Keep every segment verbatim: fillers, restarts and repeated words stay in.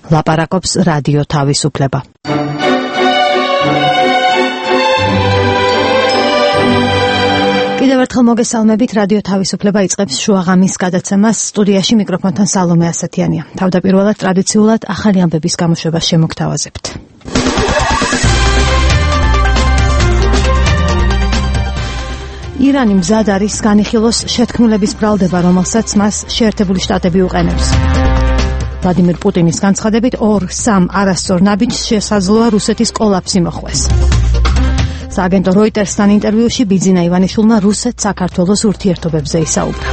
ლაპარაკობს რადიო თავისუფლება. კიდევ ერთხელ მოგესალმებით, რადიო თავისუფლება იწყებს შუაღამის გადაცემას. სტუდიაში მიკროფონთან სალომე ასათიანია. თავდაპირველად ტრადიციულად ახალი ამბების გამოშვებას შემოგთავაზებთ. ირანი მზად არის განიხილოს შეთქმულების ბრალდება, რომელსაც მას შეერთებული შტატები უყენებს. ვლადიმირ პუტინის განცხადებით ორ სამ არასწორ ნაბიჯს შესაძლოა რუსეთის კოლაფსი მოხვეს. სააგენტო როიტერსთან ინტერვიუში ბიძინა ივანიშვილმა რუსეთ-საქართველოს ურთიერთობებზე ისაუბრა.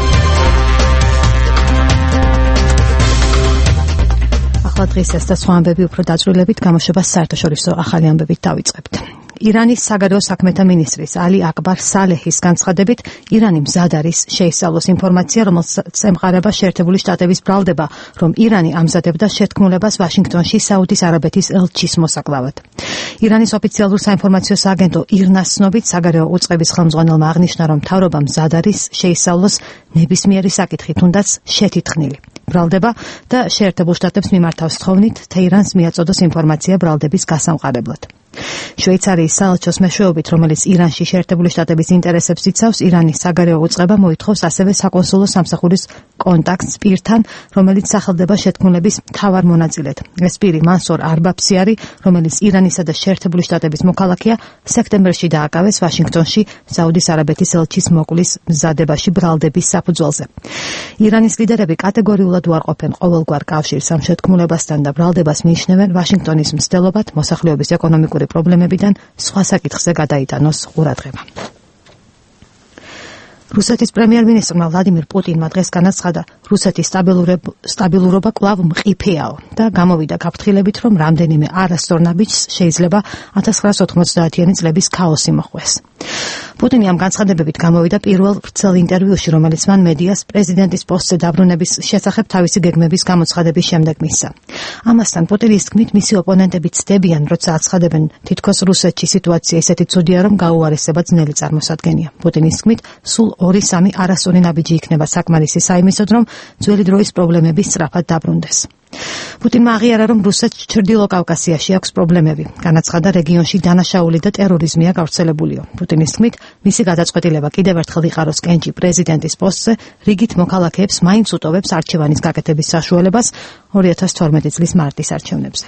ახლა დღის ეს და სხვა ამბები უფრო დაწვრილებით გამოშვებას საერთაშორისო ახალი ამბებით დავიწყებთ. ირანის საგარეო საქმეთა მინისტრის ალი აკბარ სალეჰის განცხადებით, ირანი მზად არის შეისწავლოს ინფორმაცია, რომელსაც ემყარება შეერთებული შტატების ბრალდება, რომ ირანი ამზადებდა შეთქმულებას ვაშინგტონში საუდის არაბეთის ელჩის მოსაკლავად. ირანის ოფიციალურ საინფორმაციო სააგენტო ირნას ცნობით, საგარეო უწყების ხელმძღვანელმა აღნიშნა, რომ მთავრობა მზად არის შეისწავლოს ნებისმიერი საკითხი, თუნდაც შეთითხნილი. ბრალდება და შეერთებულ შტატებს მიმართავს თხოვნით, თეირანს მიაწოდოს ინფორმაცია ბრალდების გასამყარებლად. შვეიცარიის საელჩოს მეშვეობით, რომელიც ირანში შეერთებული შტატების ინტერესებს იცავს, ირანის საგარეო უწყება მოითხოვს ასევე საკონსულო სამსახურის კონტაქტს პირთან, რომელიც სახელდება შეთქმულების მთავარ მონაწილედ. ეს პირი მანსორ არბაბსი არის, რომელიც ირანისა და შეერთებული შტატების მოქალაქეა, სექტემბერში დააკავეს ვაშინგტონში საუდის არაბეთის ელჩის მოკვლის მზადებაში ბრალდების საფუძველზე. ირანის ლიდერები კატეგორიულად უარყოფენ ყოველგვარ კავშირს ამ შეთქმულებასთან და ბრალდებას მიიჩნევენ ვაშინგტონის მცდელობად მოსახლეობის ეკონომიკური პრობლემებიდან სხვა საკითხზე გადაიტანოს ყურადღება. რუსეთის პრემიერ-მინისტრმა ვლადიმირ პუტინმა დღეს განაცხადა, რუსეთის სტაბილურობა კვლავ მყიფეაო და გამოვიდა გაფრთხილებით, რომ რამდენიმე არასწორ ნაბიჯს შეიძლება ათას ცხრაასი ოთხმოცდაათიანი წლების ქაოსი მოხვეს. პუტინი ამ განცხადებებით გამოვიდა პირველ ვრცელ ინტერვიუში, რომელიც მან მედიას პრეზიდენტის პოსტზე დაბრუნების შესახებ თავისი გეგმების გამოცხადების შემდეგ მისცა. ამასთან პუტინის თქმით, მისი ოპონენტები ცდებიან, როცა აცხადებენ, თითქოს რუსეთში სიტუაცია ისეთი ცუდია, რომ გაუარესება ძნელი წარმოსადგენია. პუტინის თქმით, სულ ორი სამი არასწორი ნაბიჯი იქნება საკმარისი საიმისოდ, რომ ძველი დროის პრობლემები სწრაფად დაბრუნდეს. პუტინმა აღიარა, რომ რუსეთს ჩრდილო კავკასიაში აქვს პრობლემები. განაცხადა, რეგიონში დანაშაული და ტერორიზმია გავრცელებულიო. პუტინის თქმით, მისი გადაწყვეტილება კიდევ ერთხელ იყაროს კენჭი პრეზიდენტის პოსტზე, რიგით მოქალაქეებს მაინც უტოვებს არჩევანის გაკეთების საშუალებას ორი ათას თორმეტი წლის მარტის არჩევნებზე.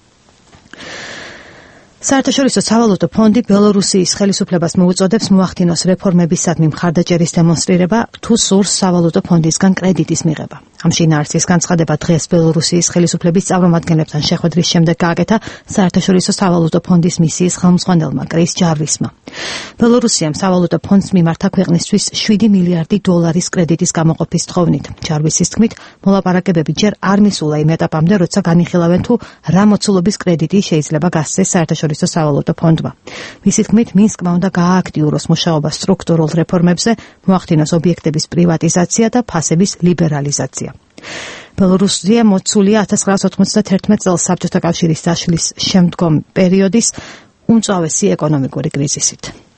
საერთაშორისო სავალუტო ფონდი ბელორუსიის ხელისუფლებას მოუწოდებს მოახდინოს რეფორმებისადმი მხარდაჭერის დემონსტრირება, თუ სურს სავალუტო ფონდისგან კრედიტის მიღება. ამ შინაარსის განცხადება დღეს ბელორუსიის ხელისუფლების წარმომადგენლებთან შეხვედრის შემდეგ გააკეთა საერთაშორისო სავალუტო ფონდის მისიის ხელმძღვანელმა კრის ჯარვისმა. ბელორუსიამ სავალუტო ფონდს მიმართა ქვეყნისთვის შვიდი მილიარდი დოლარის კრედიტის გამოყოფის თხოვნით. ჯარვისის თქმით, მოლაპარაკებები ჯერ არ მისულა იმ ეტაპამდე, როცა განიხილავენ თუ რა მოცულობის კრედიტი შეიძლება გასცეს საერთაშორისო სავალუტო ფონდმა. მისი თქმით, მინსკმა უნდა გაააქტიუროს მუშაობა სტრუქტურულ რეფორმებზე, მოახდინოს ობიექტების პრივატიზაცია და ფასების ლიბერალიზაცია. ბელორუსია მოცულია ათას ცხრაასი ოთხმოცდაათი წელს საბჭოთა კავშირის დაშლის შემდგომ პერიოდის უმწვავესი ეკონომიკური კრიზისით.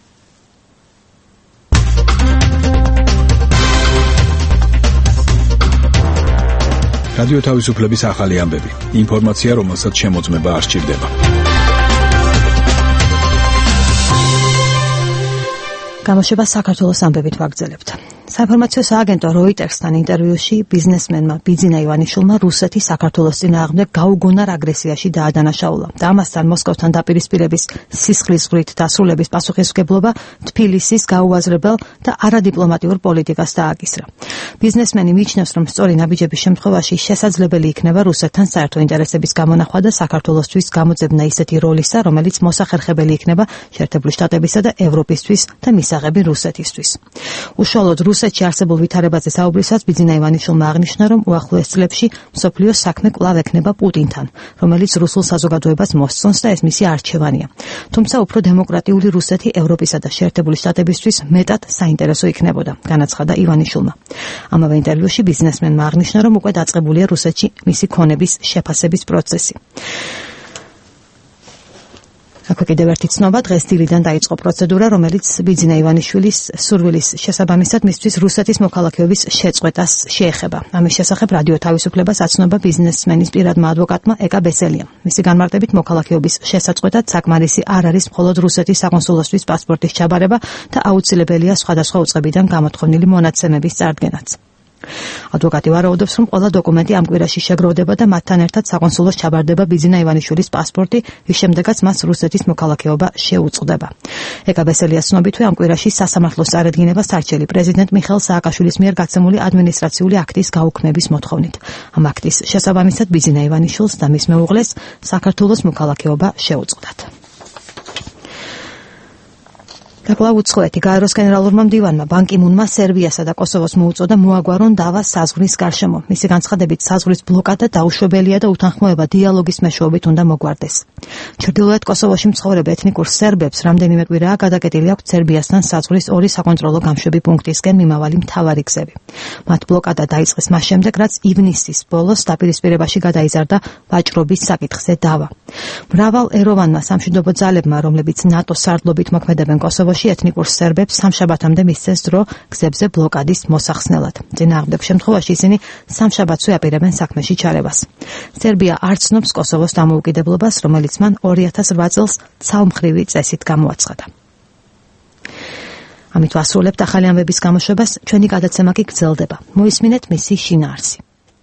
რადიო თავისუფლების ახალი ამბები. ინფორმაცია, რომელსაც შემოწმება არ სჭირდება. გამოშვება საქართველოს ამბებით ვაგრძელებთ. საინფორმაციო სააგენტო როიტერსთან ინტერვიუში ბიზნესმენმა ბიძინა ივანიშვილმა რუსეთი საქართველოს წინააღმდეგ გაუგონარ აგრესიაში დაადანაშაულა და ამასთან მოსკოვთან დაპირისპირების სისხლისღვრით დასრულების პასუხისმგებლობა თბილისის გაუაზრებელ და არადიპლომატიურ პოლიტიკას დააკისრა. ბიზნესმენი მიიჩნევს, რომ სწორი ნაბიჯების შემთხვევაში შესაძლებელი იქნება რუსეთთან საერთო ინტერესების გამონახვა და საქართველოსთვის გამოძებნა ისეთი როლისა, რომელიც მოსახერხებელი იქნება შეერთებული შტატებისა და ევროპისთვის და მისაღები რუსეთისთვის. უშუალოდ რუსეთში არსებულ ვითარებაზე საუბრისას ბიძინა ივანიშვილმა აღნიშნა, რომ უახლოეს წლებში მსოფლიოს საქმე კვლავ ექნება პუტინთან, რომელიც რუსულ საზოგადოებას მოსწონს და ეს მისი არჩევანია. თუმცა უფრო დემოკრატიული რუსეთი ევროპისა და შეერთებული შტატებისთვის მეტად საინტერესო იქნებოდა, განაცხადა ივანიშვილმა. ამავე ინტერვიუში ბიზნესმენმა აღნიშნა, რომ უკვე დაწყებულია რუსეთში მისი ქონების შეფასების პროცესი. აქვე კიდევ ერთი ცნობა, დღეს დილიდან დაიწყო პროცედურა, რომელიც ბიძინა ივანიშვილის სურვილის შესაბამისად მისთვის რუსეთის მოქალაქეობის შეწყვეტას შეეხება. ამის შესახებ რადიო თავისუფლებას აცნობა ბიზნესმენის პირადმა ადვოკატმა ეკა ბესელიამ. მისი განმარტებით მოქალაქეობის შესაწყვეტად საკმარისი არ არის მხოლოდ რუსეთის საკონსულოსთვის პასპორტის ჩაბარება და აუცილებელია სხვადასხვა უწყებიდან გამოთხოვნილი მონაცემების წარდგენაც. ადვოკატი ვარაუდობს, რომ ყველა დოკუმენტი ამ კვირაში შეგროვდება და მათთან ერთად საკონსულოს ჩაბარდება ბიძინა ივანიშვილის პასპორტი, რის შემდეგაც მას რუსეთის მოქალაქეობა შეუწყდება. ეკა ბესელიას ცნობითვე ამ კვირაში სასამართლოს წარედგინება სარჩელი პრეზიდენტ მიხეილ სააკაშვილის მიერ გაცემული ადმინისტრაციული აქტის გაუქმების მოთხოვნით. ამ აქტის შესაბამისად ბიძინა ივანიშვილს და მის მეუღლეს საქართველოს მოქალაქეობა შეუწყდათ. დაკლა უცხოეთი გაეროს გენერალურმა მდივანმა ბან კი მუნმა სერბიასა და კოსოვოს მოუწოდა მოაგვარონ დავა საზღვრის გარშემო. მისი განცხადებით საზღვრის ბლოკადა დაუშვებელია და უთანხმოება დიალოგის მეშვეობით უნდა მოგვარდეს. ჩრდილოეთ კოსოვოში მცხოვრებ ეთნიკურ სერბებს რამდენიმე კვირაა გადაკეტილი აქვთ სერბიასთან საზღვრის ორი საკონტროლო გამშვები პუნქტისკენ მიმავალი მთავარი გზები. მათ ბლოკადა დაიწყეს მას შემდეგ, რაც ივნისის ბოლოს დაპირისპირებაში გადაიზარდა ვაჭრობის საკითხზე დავა. მრავალ ეროვანმა სამშვიდობო ძალებმა, რომლებიც ნატოს სარდლობით მოქმედებენ კოსოვოში, ეთნიკურ სერბებს სამშაბათამდე მისცეს დრო გზებზე ბლოკადის მოსახსნელად. წინააღმდეგ შემთხვევაში ისინი სამშაბათზე აპირებენ საქმეში ჩარევას. სერბია არ ცნობს კოსოვოს დამოუკიდებლობას, რომელიც მან ორი ათას ოთხ წელს ცალმხრივი წესით გამოაცხადა. ამით ვასრულებთ ახალი ამბების გამოშვებას, ჩვენი გადაცემა კი გრძელდება. მოისმინეთ მისი შინაარსი.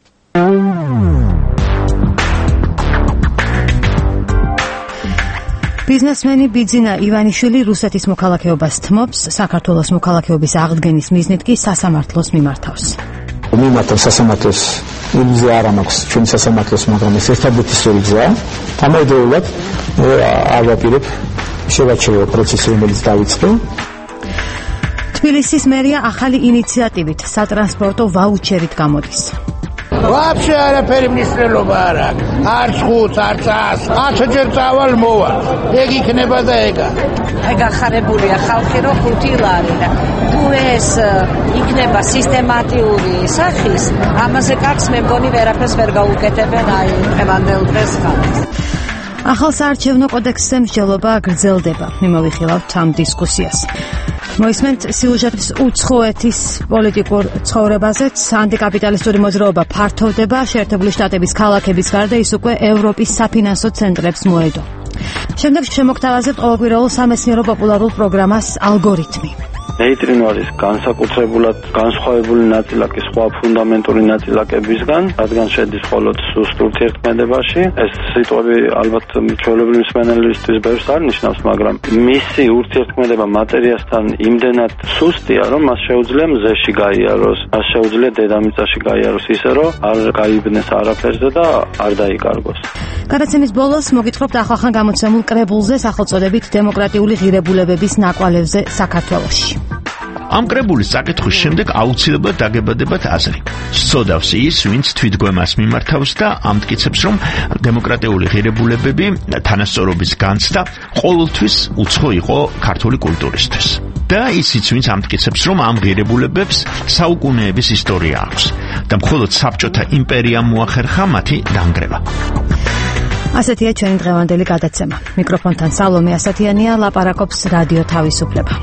ბიზნესმენი ბიძინა ივანიშვილი რუსეთის მოქალაქეობას თმობს, საქართველოს მოქალაქეობის აღდგენის მიზნით კი სასამართლოს მიმართავს. მიმართავს სასამართლოს ილუზია არ მაქვს, ჩვენი სასამართლოს, მაგრამ ეს ერთადერთი სწორი გზაა. ამავდროულად არ ვაპირებ შევაჩერო პროცესი, რომელიც დაიწყო. თბილისის მერია ახალი ინიციატივით სატრანსპორტო ვაუჩერით გამოდის. Вообще არაფერი მნიშვნელობა არ აქვს. არც ხუთს, არც ას, ათჯერ წავალ მოვალ. ეგ იქნება და ეგა. აი გახარებულია ხალხი, რომ ხუთი ლარი და თუ ეს იქნება სისტემატიური სახის, ამაზე კარგს მე მგონი ვერაფერს ვერ გაუკეთებენ აი დღევანდელ დღეს ხალხს. ახალ საარჩევნო კოდექსზე მსჯელობა გრძელდება. მიმოვიხილავთ ამ დისკუსიას. მოისმენთ სიუჟეტს უცხოეთის პოლიტიკურ ცხოვრებაზეც. ანტიკაპიტალისტური მოძრაობა ფართოვდება, შეერთებული შტატების ქალაქების გარდა ის უკვე ევროპის საფინანსო ცენტრებს მოედო. შემდეგ შემოგთავაზებთ ყოველკვირეულ სამეცნიერო პოპულარულ პროგრამას ალგორითმი. ნეიტრინო არის განსაკუთრებულად განსხვავებული ნაწილაკი სხვა ფუნდამენტური ნაწილაკებისგან, რადგან შედის მხოლოდ სუსტ ურთიერთქმედებაში. ეს სიტყვები ალბათ ჩვეულებრივი მსმენელისთვის ბევრს არ ნიშნავს, მაგრამ მისი ურთიერთქმედება მატერიასთან იმდენად სუსტია, რომ მას შეუძლია მზეში გაიაროს, მას შეუძლია დედამიწაში გაიაროს ისე, რომ არ გაიბნეს არაფერზე და არ დაიკარგოს. გადაცემის ბოლოს მოგითხრობთ ახლახან გამოცემულ კრებულზე სახელწოდებით დემოკრატიული ღირებულებების ნაკვალევზე საქართველოში. ამ კრებულის საკითხვის შემდეგ აუცილებლად დაგებადებათ აზრი. სწოდავს ის, ვინც თვითგვემას მიმართავს და ამტკიცებს, რომ დემოკრატიული ღირებულებები თანასწორობის განცდა ყოველთვის უცხო იყო ქართული კულტურისთვის. და ისიც, ვინც ამტკიცებს, რომ ამ ღირებულებებს საუკუნეების ისტორია აქვს და მხოლოდ საბჭოთა იმპერიამ მოახერხა მათი დანგრევა. ასეთია ჩვენი დღევანდელი გადაცემა. მიკროფონთან სალომე ასათიანია, ლაპარაკობს რადიო თავისუფლება.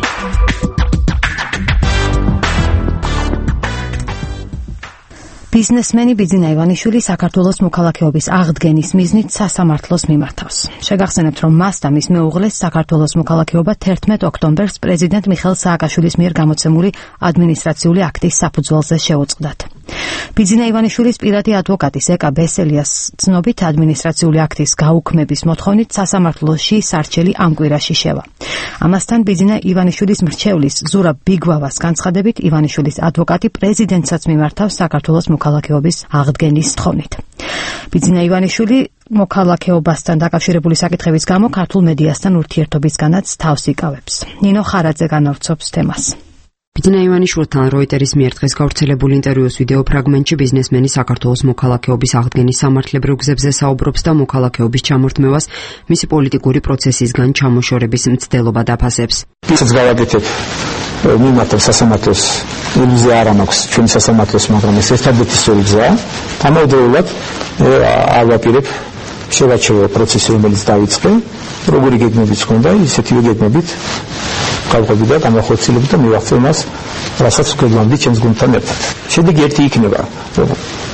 ბიზნესმენი ბიძინა ივანიშვილი საქართველოს მოქალაქეობის აღდგენის მიზნით სასამართლოს მიმართავს. შეგახსენებთ, რომ მას და მის მეუღლეს საქართველოს მოქალაქეობა თერთმეტ ოქტომბერს პრეზიდენტ მიხეილ სააკაშვილის მიერ გამოცემული ადმინისტრაციული აქტის საფუძველზე შეუწყდათ. ბიძინა ივანიშვილის პირადი ადვოკატის ეკა ბესელიას ცნობით ადმინისტრაციული აქტის გაუქმების მოთხოვნით სასამართლოში სარჩელი ამ კვირაში შევა. ამასთან ბიძინა ივანიშვილის მრჩევლის ზურაბ ბიგვავას განცხადებით ივანიშვილის ადვოკატი პრეზიდენტსაც მიმართავს საქართველოს მოქალაქეობის აღდგენის თხოვნით. ბიძინა ივანიშვილი მოქალაქეობასთან დაკავშირებული საკითხების გამო ქართულ მედიასთან ურთიერთობისგანაც თავს იკავებს. ნინო ხარაძე განავრცობს თემას. ბიძინა ივანიშვილთან როიტერის მიერ დღეს გავრცელებული ინტერვიუს ვიდეო ფრაგმენტში ბიზნესმენი საქართველოს მოქალაქეობის აღდგენის სამართლებრივ გზებზე საუბრობს და მოქალაქეობის ჩამორთმევას მისი პოლიტიკური პროცესისგან ჩამოშორების მცდელობა დაფასებს. ისაც გავაკეთებ მიმართავს სასამართლოს ილუზია არ მაქვს, ჩვენი სასამართლოს, მაგრამ ეს ერთადერთი სწორი გზაა. ამავდროულად არ ვაპირებ შევაჩერე პროცესი, რომელიც დაიწყე, როგორი გეგმებიც ჰქონდა, ისეთივე გეგმებით გავყვები და გამახორციელებ და მივახცე მას, რასაც გვგებდი ჩემს გუნდთან ერთად. შედეგი ერთი იქნება, რომ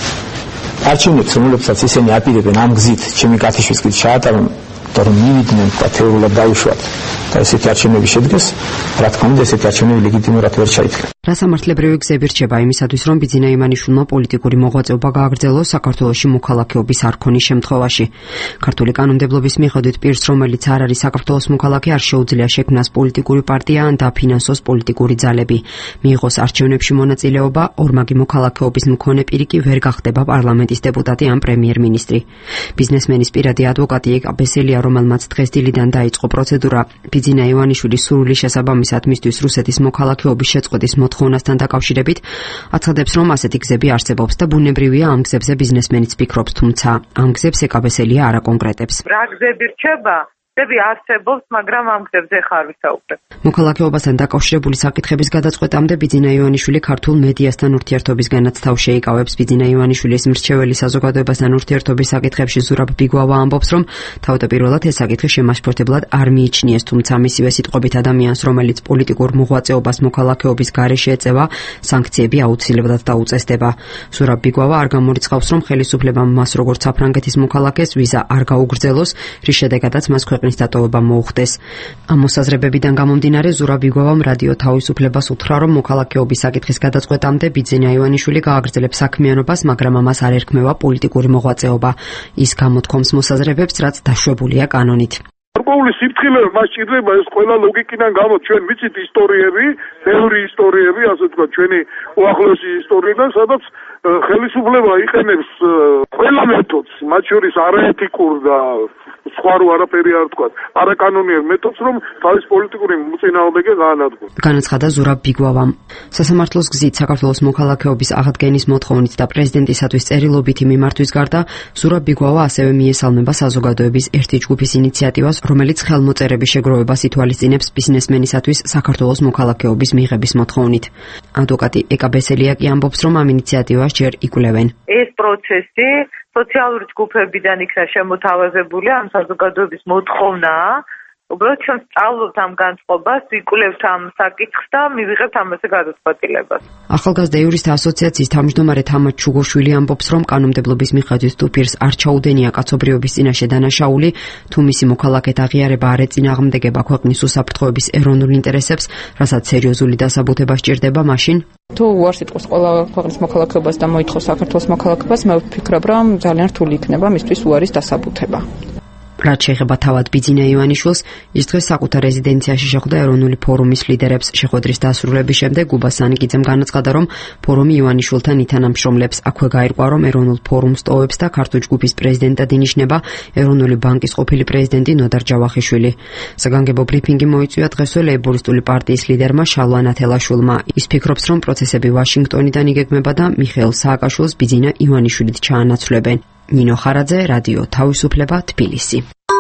არჩევნებს, რომლებსაც ისინი აპირებენ ამ გზით, ჩემი კათიშვის გზით ჩაატარონ და რომ მივიდნენ თეორიულად დაუშვათ და ესეთი არჩევნები შედგეს, რა თქმა უნდა, ესეთი არჩევნები ლეგიტიმურად ვერ ჩაითქვა. რასამართლებრივი გზები რჩება იმისათვის, რომ ბიძინა ივანიშვილმა პოლიტიკური მოღვაწეობა გააგრძელოს საქართველოში მოქალაქეობის არქონის შემთხვევაში. ქართული კანონმდებლობის მიხედვით პირს, რომელიც არ არის საქართველოს მოქალაქე, არ შეუძლია შექმნას პოლიტიკური პარტია ან დაფინანსოს პოლიტიკური ძალები. მიიღოს არჩევნებში მონაწილეობა, ორმაგი მოქალაქეობის მქონე პირი კი ვერ გახდება პარლამენტის დეპუტატი ან პრემიერ-მინისტრი. ბიზნესმენის პირადი ადვოკატი ეკა ბესელია, რომელმაც დღეს დილიდან დაიწყო პროცედურა ბიძინა ივანიშვილის სურვილის შესაბამისად მისთვის რუსეთის მოქალაქეობის შეწყვეტის მოთხოვნასთან დაკავშირებით, აცხადებს, რომ ასეთი გზები არსებობს და ბუნებრივია ამ გზებზე ბიზნესმენიც ფიქრობს, თუმცა ამ გზებს ეკა ბესელია არ აკონკრეტებს. რა გზები რჩება? გზები არსებობს, მაგრამ ამ გზებზე ხარ ვისაუბრებ. მოქალაქეობასთან დაკავშირებული საკითხების გადაწყვეტამდე ბიძინა ივანიშვილი ქართულ მედიასთან ურთიერთობისგანაც თავს შეიკავებს. ბიძინა ივანიშვილის მრჩეველი საზოგადოებასთან ურთიერთობის საკითხებში ზურაბ ბიგვავა ამბობს, რომ თავდაპირველად ეს საკითხი შემაშფოთებლად არ მიიჩნიეს, თუმცა მისივე სიტყვებით ადამიანს, რომელიც პოლიტიკურ მოღვაწეობას მოქალაქეობის გარეშე ეწევა, სანქციები აუცილებლად დაუწესდება. ზურაბ ბიგვავა არ გამორიცხავს, რომ ხელისუფლებამ მას როგორც საფრანგეთის მოქალაქეს ვიზა არ გაუგრძელოს, რის შედეგადაც მას დატოვება მოუხდეს. ამ მოსაზრებებიდან გამომდინარე, ზურაბ ბიგვავამ რადიო თავისუფლებას უთხრა, რომ მოქალაქეობის საკითხის გადაწყვეტამდე ბიძინა ივანიშვილი გააგრძელებს საქმიანობას, მაგრამ ამას არ ერქმევა პოლიტიკური მოღვაწეობა. ის გამოთქვამს მოსაზრებებს, რაც დაშვებულია კანონით. გარკვეული სიფრთხილე მას ჭირდება ეს ყველა ლოგიკიდან გამო ჩვენ ვიცით ისტორიები, ბევრი ისტორიები, ასე ვთქვათ, ჩვენი უახლოესი ისტორიიდან, სადაც ხელისუფლება იყენებს ყველა მეთოდს, მათ შორის არაეთიკურ და სხვა რო არაფერი არ ვთქვათ, არაკანონიერ მეთოდს, რომ თავის პოლიტიკური მოწინააღმდეგე გაანადგუროს. განაცხადა ზურაბ ბიგვავამ. სასამართლოს გზით საქართველოს მოქალაქეობის აღდგენის მოთხოვნით და პრეზიდენტისათვის წერილობითი მიმართვის გარდა, ზურაბ ბიგვავა ასევე მიესალმება საზოგადოების ერთი ჯგუფის ინიციატივას, რომელიც ხელმოწერების შეგროვებას ითვალისწინებს ბიზნესმენისათვის საქართველოს მოქალაქეობის მიღების მოთხოვნით. ადვოკატი ეკა ბესელია კი ამბობს, რომ ამ ინიციატივას ჯერ იკვლევენ. ეს პროცესი სოციალური ჯგუფებიდან იქნა შემოთავაზებული, ამ საზოგადოების მოთხოვნაა. უბრალოდ ჩვენ სწავლობთ ამ განწყობას, ვიკვლევთ ამ საკითხს და მივიღებთ ამაზე გადაწყვეტილებას. ახალგაზრდა იურისტთა ასოციაციის თავმჯდომარე თამარ ჩუგოშვილი ამბობს, რომ კანონმდებლობის მიხედვით თუ პირს არ ჩაუდენია კაცობრიობის წინაშე დანაშაული, თუ მისი მოქალაქედ აღიარება არ ეწინააღმდეგება ქვეყნის უსაფრთხოების ეროვნულ ინტერესებს, რასაც სერიოზული დასაბუთება სჭირდება, მაშინ თუ უარს იტყვის ყველა ქვეყნის მოქალაქეობას და მოითხოვს საქართველოს მოქალაქეობას, მე ვფიქრობ, რომ ძალიან რთული იქნება მისთვის უარის დასაბუთება. რაც შეეხება თავად ბიძინა ივანიშვილს, ის დღეს საკუთარ რეზიდენციაში შეხვდა ეროვნული ფორუმის ლიდერებს. შეხვედრის დასრულების შემდეგ გუბა სანიკიძემ განაცხადა, რომ ფორუმი ივანიშვილთან ითანამშრომლებს. აქვე გაირკვა, რომ ეროვნულ ფორუმს ტოვებს და ქართულ ჯგუფის პრეზიდენტად ინიშნება ეროვნული ბანკის ყოფილი პრეზიდენტი ნოდარ ჯავახიშვილი. საგანგებო ბრიფინგი მოიწვია დღესვე ლეიბორისტული პარტიის ლიდერმა შალვა ნათელაშვილმა. ის ფიქრობს, რომ პროცესები ვაშინგტონიდან იგეგმება და მიხეილ სააკაშვილს ბიძინა ივანიშვილით ჩაანაცვლებენ. ნინო ხარაძე, რადიო თავისუფლება, თბილისი.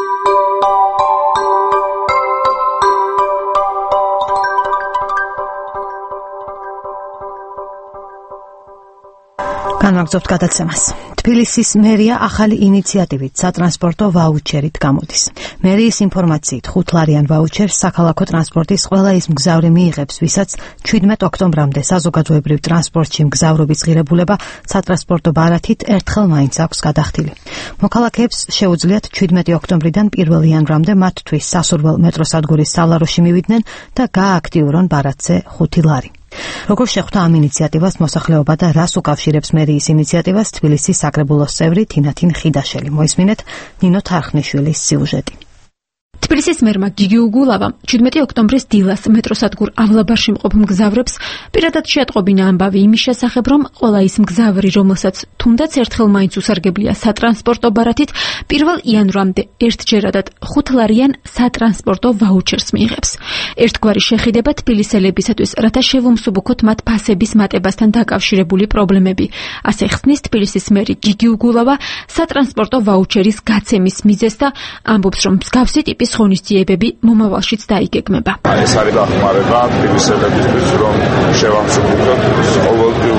განვაგრძობთ გადაცემას. თბილისის მერია ახალი ინიციატივით სატრანსპორტო ვაუჩერით გამოდის. მერიის ინფორმაციით ხუთლარიან ვაუჩერს საქალაქო ტრანსპორტის ყველა ის მგზავრი მიიღებს, ვისაც ჩვიდმეტ ოქტომბრამდე საზოგადოებრივ ტრანსპორტში მგზავრობის ღირებულება სატრანსპორტო ბარათით ერთხელ მაინც აქვს გადახდილი. მოქალაქეებს შეუძლიათ ჩვიდმეტი ოქტომბრიდან პირველი იანვრამდე მათთვის სასურველ მეტროსადგურის სალაროში მივიდნენ და გაააქტიურონ ბარათზე ხუთი ლარი. როგორ შეხვდა ამ ინიციატივას მოსახლეობა და რას უკავშირებს მერიის ინიციატივას თბილისის საკრებულოს წევრი თინათინ ხიდაშელი. მოისმინეთ ნინო თარხნიშვილის სიუჟეტი. თბილისის მერმა გიგი უგულავამ ჩვიდმეტი ოქტომბრის დილას მეტროსადგურ ავლაბარში მყოფ მგზავრებს პირადად შეატყობინა ამბავი იმის შესახებ, რომ ყველა ის მგზავრი, რომელსაც თუნდაც ერთხელ მაინც უსარგებლია სატრანსპორტო ბარათით, პირველ იანვრამდე ერთჯერადად ხუთლარიან სატრანსპორტო ვაუჩერს მიიღებს. ერთგვარი შეხიდება თბილისელებისათვის, რათა შევუმსუბუქოთ მათ ფასების მატებასთან დაკავშირებული პრობლემები. ასე ხსნის თბილისის მერი გიგი უგულავა სატრანსპორტო ვაუჩერის გაცემის მიზეზს და ამბობს, რომ მსგავსი ტიპის ღონისძიებები მომავალშიც დაიგეგმება. ეს არის დახმარება თბილისელებისთვის, რომ შევამსუბუქოთ ყოველდღიური ხარჯების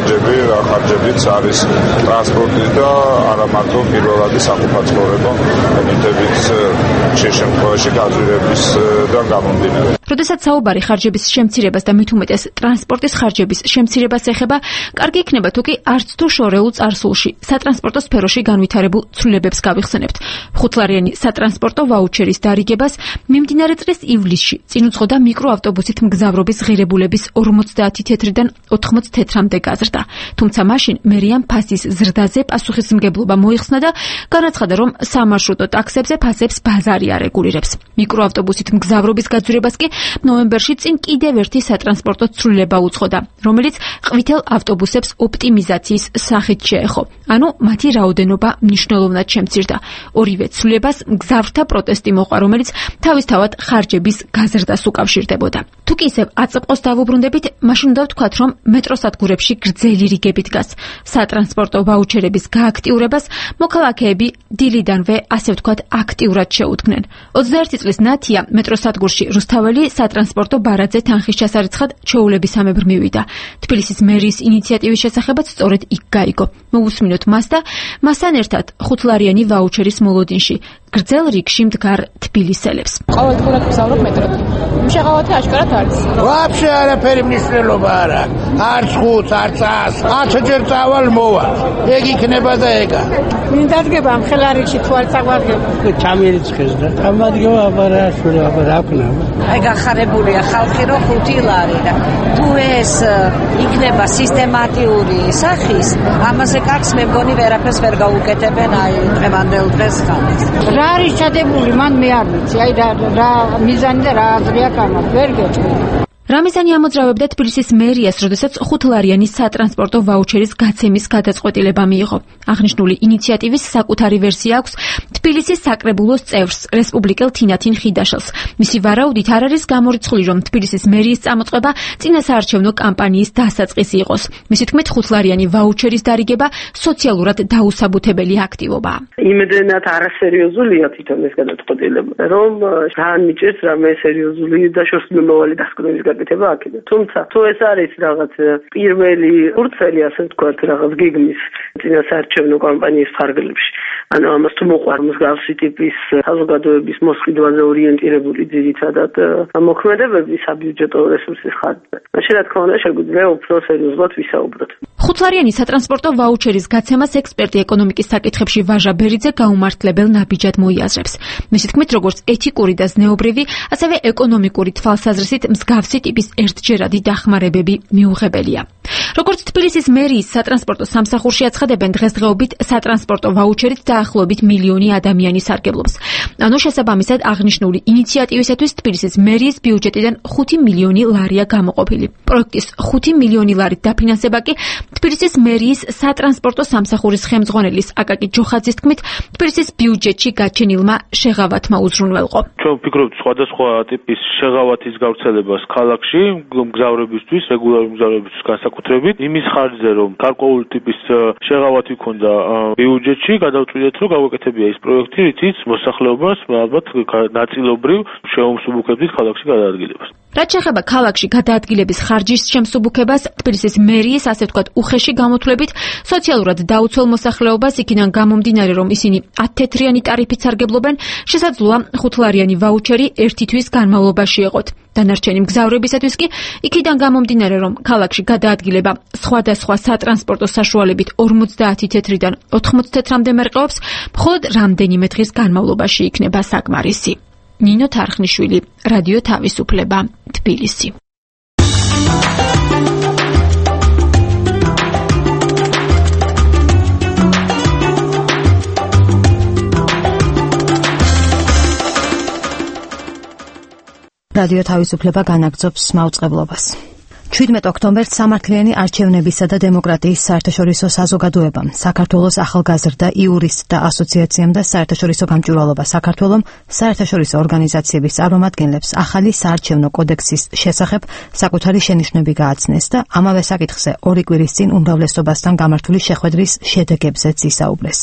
ხარჯები, რა ხარჯებიც არის ტრანსპორტი და არა მარტო პირველადი საკუთაცხოვრებო მიტებით ხშირ შემთხვევაში გაძვირებისგან გამომდინარე. როდესაც საუბარი ხარჯების შემცირებას და მით უმეტეს ტრანსპორტის ხარჯების შემცირებას ეხება, კარგი იქნება თუკი არც თუ შორეულ წარსულში სატრანსპორტო სფეროში განვითარებულ ცვლილებებს გავიხსენებთ. ხუთლარიანი სატრანსპორტო ვაუჩერის დარიგებას მიმდინარე წლის ივლისში წინ უძღოდა მიკროავტობუსით მგზავრობის ღირებულების ორმოცდაათი თეთრიდან ოთხმოცი თეთრამდე გაზრდა. თუმცა მაშინ მერიამ ფასის ზრდაზე პასუხისმგებლობა მოიხსნა და განაცხადა, რომ სამარშრუტო ტაქსებზე ფასებს ბაზარი არეგულირებს. მიკროავტობუსით მგზავრობის გაძვირებას კი ნოემბერში წინ კიდევ ერთი სატრანსპორტო ცვლილება უძღოდა, რომელიც ყვითელ ავტობუსებს ოპტიმიზაციის სახით შეეხო. ანუ მათი რაოდენობა მნიშვნელოვნად შემცირდა. ორივე ცვლილებას მგზავრთა პროტესტი მოყვა, რომელიც თავისთავად ხარჯების გაზრდას უკავშირდებოდა. თუ კი ისევ აწმყოს დავუბრუნდებით, მაშინ უნდა ვთქვათ, რომ მეტროსადგურებში გრძელი რიგები დგას. სატრანსპორტო ვაუჩერების გააქტიურებას მოქალაქეები დილიდანვე, ასე ვთქვათ, აქტიურად შეუდგნენ. ოცდაერთი წლის ნათია მეტროსადგურში რუსთაველი სატრანსპორტო ბარაძე თანხის ჩასარიცხად ჩვეულებისამებრ მივიდა. თბილისის მერიის ინიციატივის შესახებაც სწორედ იქ გაიგო. მოусმინოთ მას და მასთან ერთად ხუთლარიანი ვაუჩერის მოლოდინში გრძელ რიგში მდგარ თბილისელებს. ყოველდღურად ვსაუბრობ მეტროთი. შეღავათი აშკარად არის. ვაფშე არაფერი მნიშვნელობა არ აქვს. არც ხუთ, არც ას. ათჯერ წავალ მოვალ. ეგ იქნება და ეგა. მინდა დგება ამ ხელარიში თუ არ წაგვარგება. ჩამერიცხეს და ამადგება აბარა შულა აბარა აკნა. აი გახარებულია ხალხი რომ ხუთი ლარი და თუ ეს იქნება სისტემატიური სახის, ამაზე კარგს მე მგონი ვერაფერს ვერ გაუკეთებენ აი დღევანდელ დღეს ხალხს. რა არის ჩადებული, მან მე არ ვიცი, აი რა მიზანი და რა აზრი აქვს ამას, ვერ გეტყვი. რამიზანი ამოძრავებდა თბილისის მერიას, როდესაც ხუთლარიანი სატრანსპორტო ვაუჩერის გაცემის გადაწყვეტილება მიიღო. აღნიშნული ინიციატივის საკუთარი ვერსია აქვს თბილისის საკრებულოს წევრს, რესპუბლიკელ თინათინ ხიდაშელს. მისი ვარაუდით არ არის გამორიცხული, რომ თბილისის მერიის წამოწყება წინასაარჩევნო კამპანიის დასაწყისი იყოს. მისი თქმით, ხუთლარიანი ვაუჩერის დარიგება სოციალურად დაუსაბუთებელი აქტივობაა. იმედენად არასერიოზულია თვითონ ეს გადაწყვეტილება, რომ ძალიან მიჭირს რამე სერიოზული და შორსმომავალი დასკვნების გაკეთება აქედან. თუმცა თუ ეს არის რაღაც პირველი ფურცელი, ასე ვთქვათ, რაღაც გეგმის წინასაარჩევნო კამპანიის ფარგლებში, ანუ ამას თუ მოყვარ მსგავსი ტიპის საზოგადოების მოსყიდვაზე ორიენტირებული ძირითადად მოქმედებები საბიუჯეტო რესურსის ხარჯზე, მაშინ რა თქმა უნდა შეგვიძლია უფრო სერიოზულად ვისაუბროთ. ხუთლარიანი სატრანსპორტო ვაუჩერის გაცემას ექსპერტი ეკონომიკის საკითხებში ვაჟა ბერიძე გაუმართლებელ ნაბიჯად მოიაზრებს. მისი თქმით, როგორც ეთიკური და ზნეობრივი, ასევე ეკონომიკური თვალსაზრისით მსგავსი ტიპის ერთჯერადი დახმარებები მიუღებელია. როგორც თბილისის მერიის სატრანსპორტო სამსახურში აცხადებენ, დღესდღეობით სატრანსპორტო ვაუჩერით დაახლოებით მილიონი ადამიანი სარგებლობს. ანუ შესაბამისად აღნიშნული ინიციატივისათვის თბილისის მერიის ბიუჯეტიდან ხუთი მილიონი ლარია გამოყოფილი. პროექტის ხუთი მილიონი ლარით დაფინანსება კი თბილისის მერიის სატრანსპორტო სამსახურის ხელმძღვანელის აკაკი ჯოხაძის თქმით, თბილისის ბიუჯეტში გაჩენილმა შეღავათმა უზრუნველყო. ჩვენ ვფიქრობთ სხვადასხვა ტიპის შეღავათის გავრცელებას ქალაქში, მგზავრებისთვის, რეგულარული მგზავრებისთვის განსაკუთრებით, იმის ხარჯზე, რომ გარკვეული ტიპის შეღავათი ქონდა ბიუჯეტში, გადავწყვიტეთ, რომ გავაკეთებია ის პროექტი, რითიც მოსახლეობას ალბათ ნაწილობრივ შეუმსუბუქებდით ქალაქში გადაადგილებას. რაც შეეხება ქალაქში გადაადგილების ხარჯის შემსუბუქებას, თბილისის მერიის, ასე ვთქვათ, უხეში გამოთვლებით, სოციალურად დაუცველ მოსახლეობას იქიდან გამომდინარე, რომ ისინი ათთეთრიანი ტარიფით სარგებლობენ, შესაძლოა ხუთლარიანი ვაუჩერი ერთი თვის განმავლობაში ეყოთ. დანარჩენი მგზავრებისათვის კი იქიდან გამომდინარე, რომ ქალაქში გადაადგილება სხვადასხვა სატრანსპორტო საშუალებით ორმოცდაათი თეთრიდან ოთხმოცი თეთრამდე მერყეობს, მხოლოდ რამდენიმე დღის განმავლობაში იქნება საკმარისი. ნინო თარხნიშვილი, რადიო თავისუფლება, თბილისი. რადიო თავისუფლება განაგრძობს მაუწყებლობას. ჩვიდმეტ ოქტომბერს სამართლიანი არჩევნებისა და დემოკრატიის საერთაშორისო საზოგადოებამ, საქართველოს ახალგაზრდა იურისტთა ასოციაციამ და საერთაშორისო გამჭვირვალობა საქართველომ საერთაშორისო ორგანიზაციების წარმომადგენლებს ახალი საარჩევნო კოდექსის შესახებ საკუთარი შენიშვნები გააცნეს და ამავე საკითხზე ორი კვირის წინ უმრავლესობასთან გამართული შეხვედრის შედეგებზეც ისაუბრეს.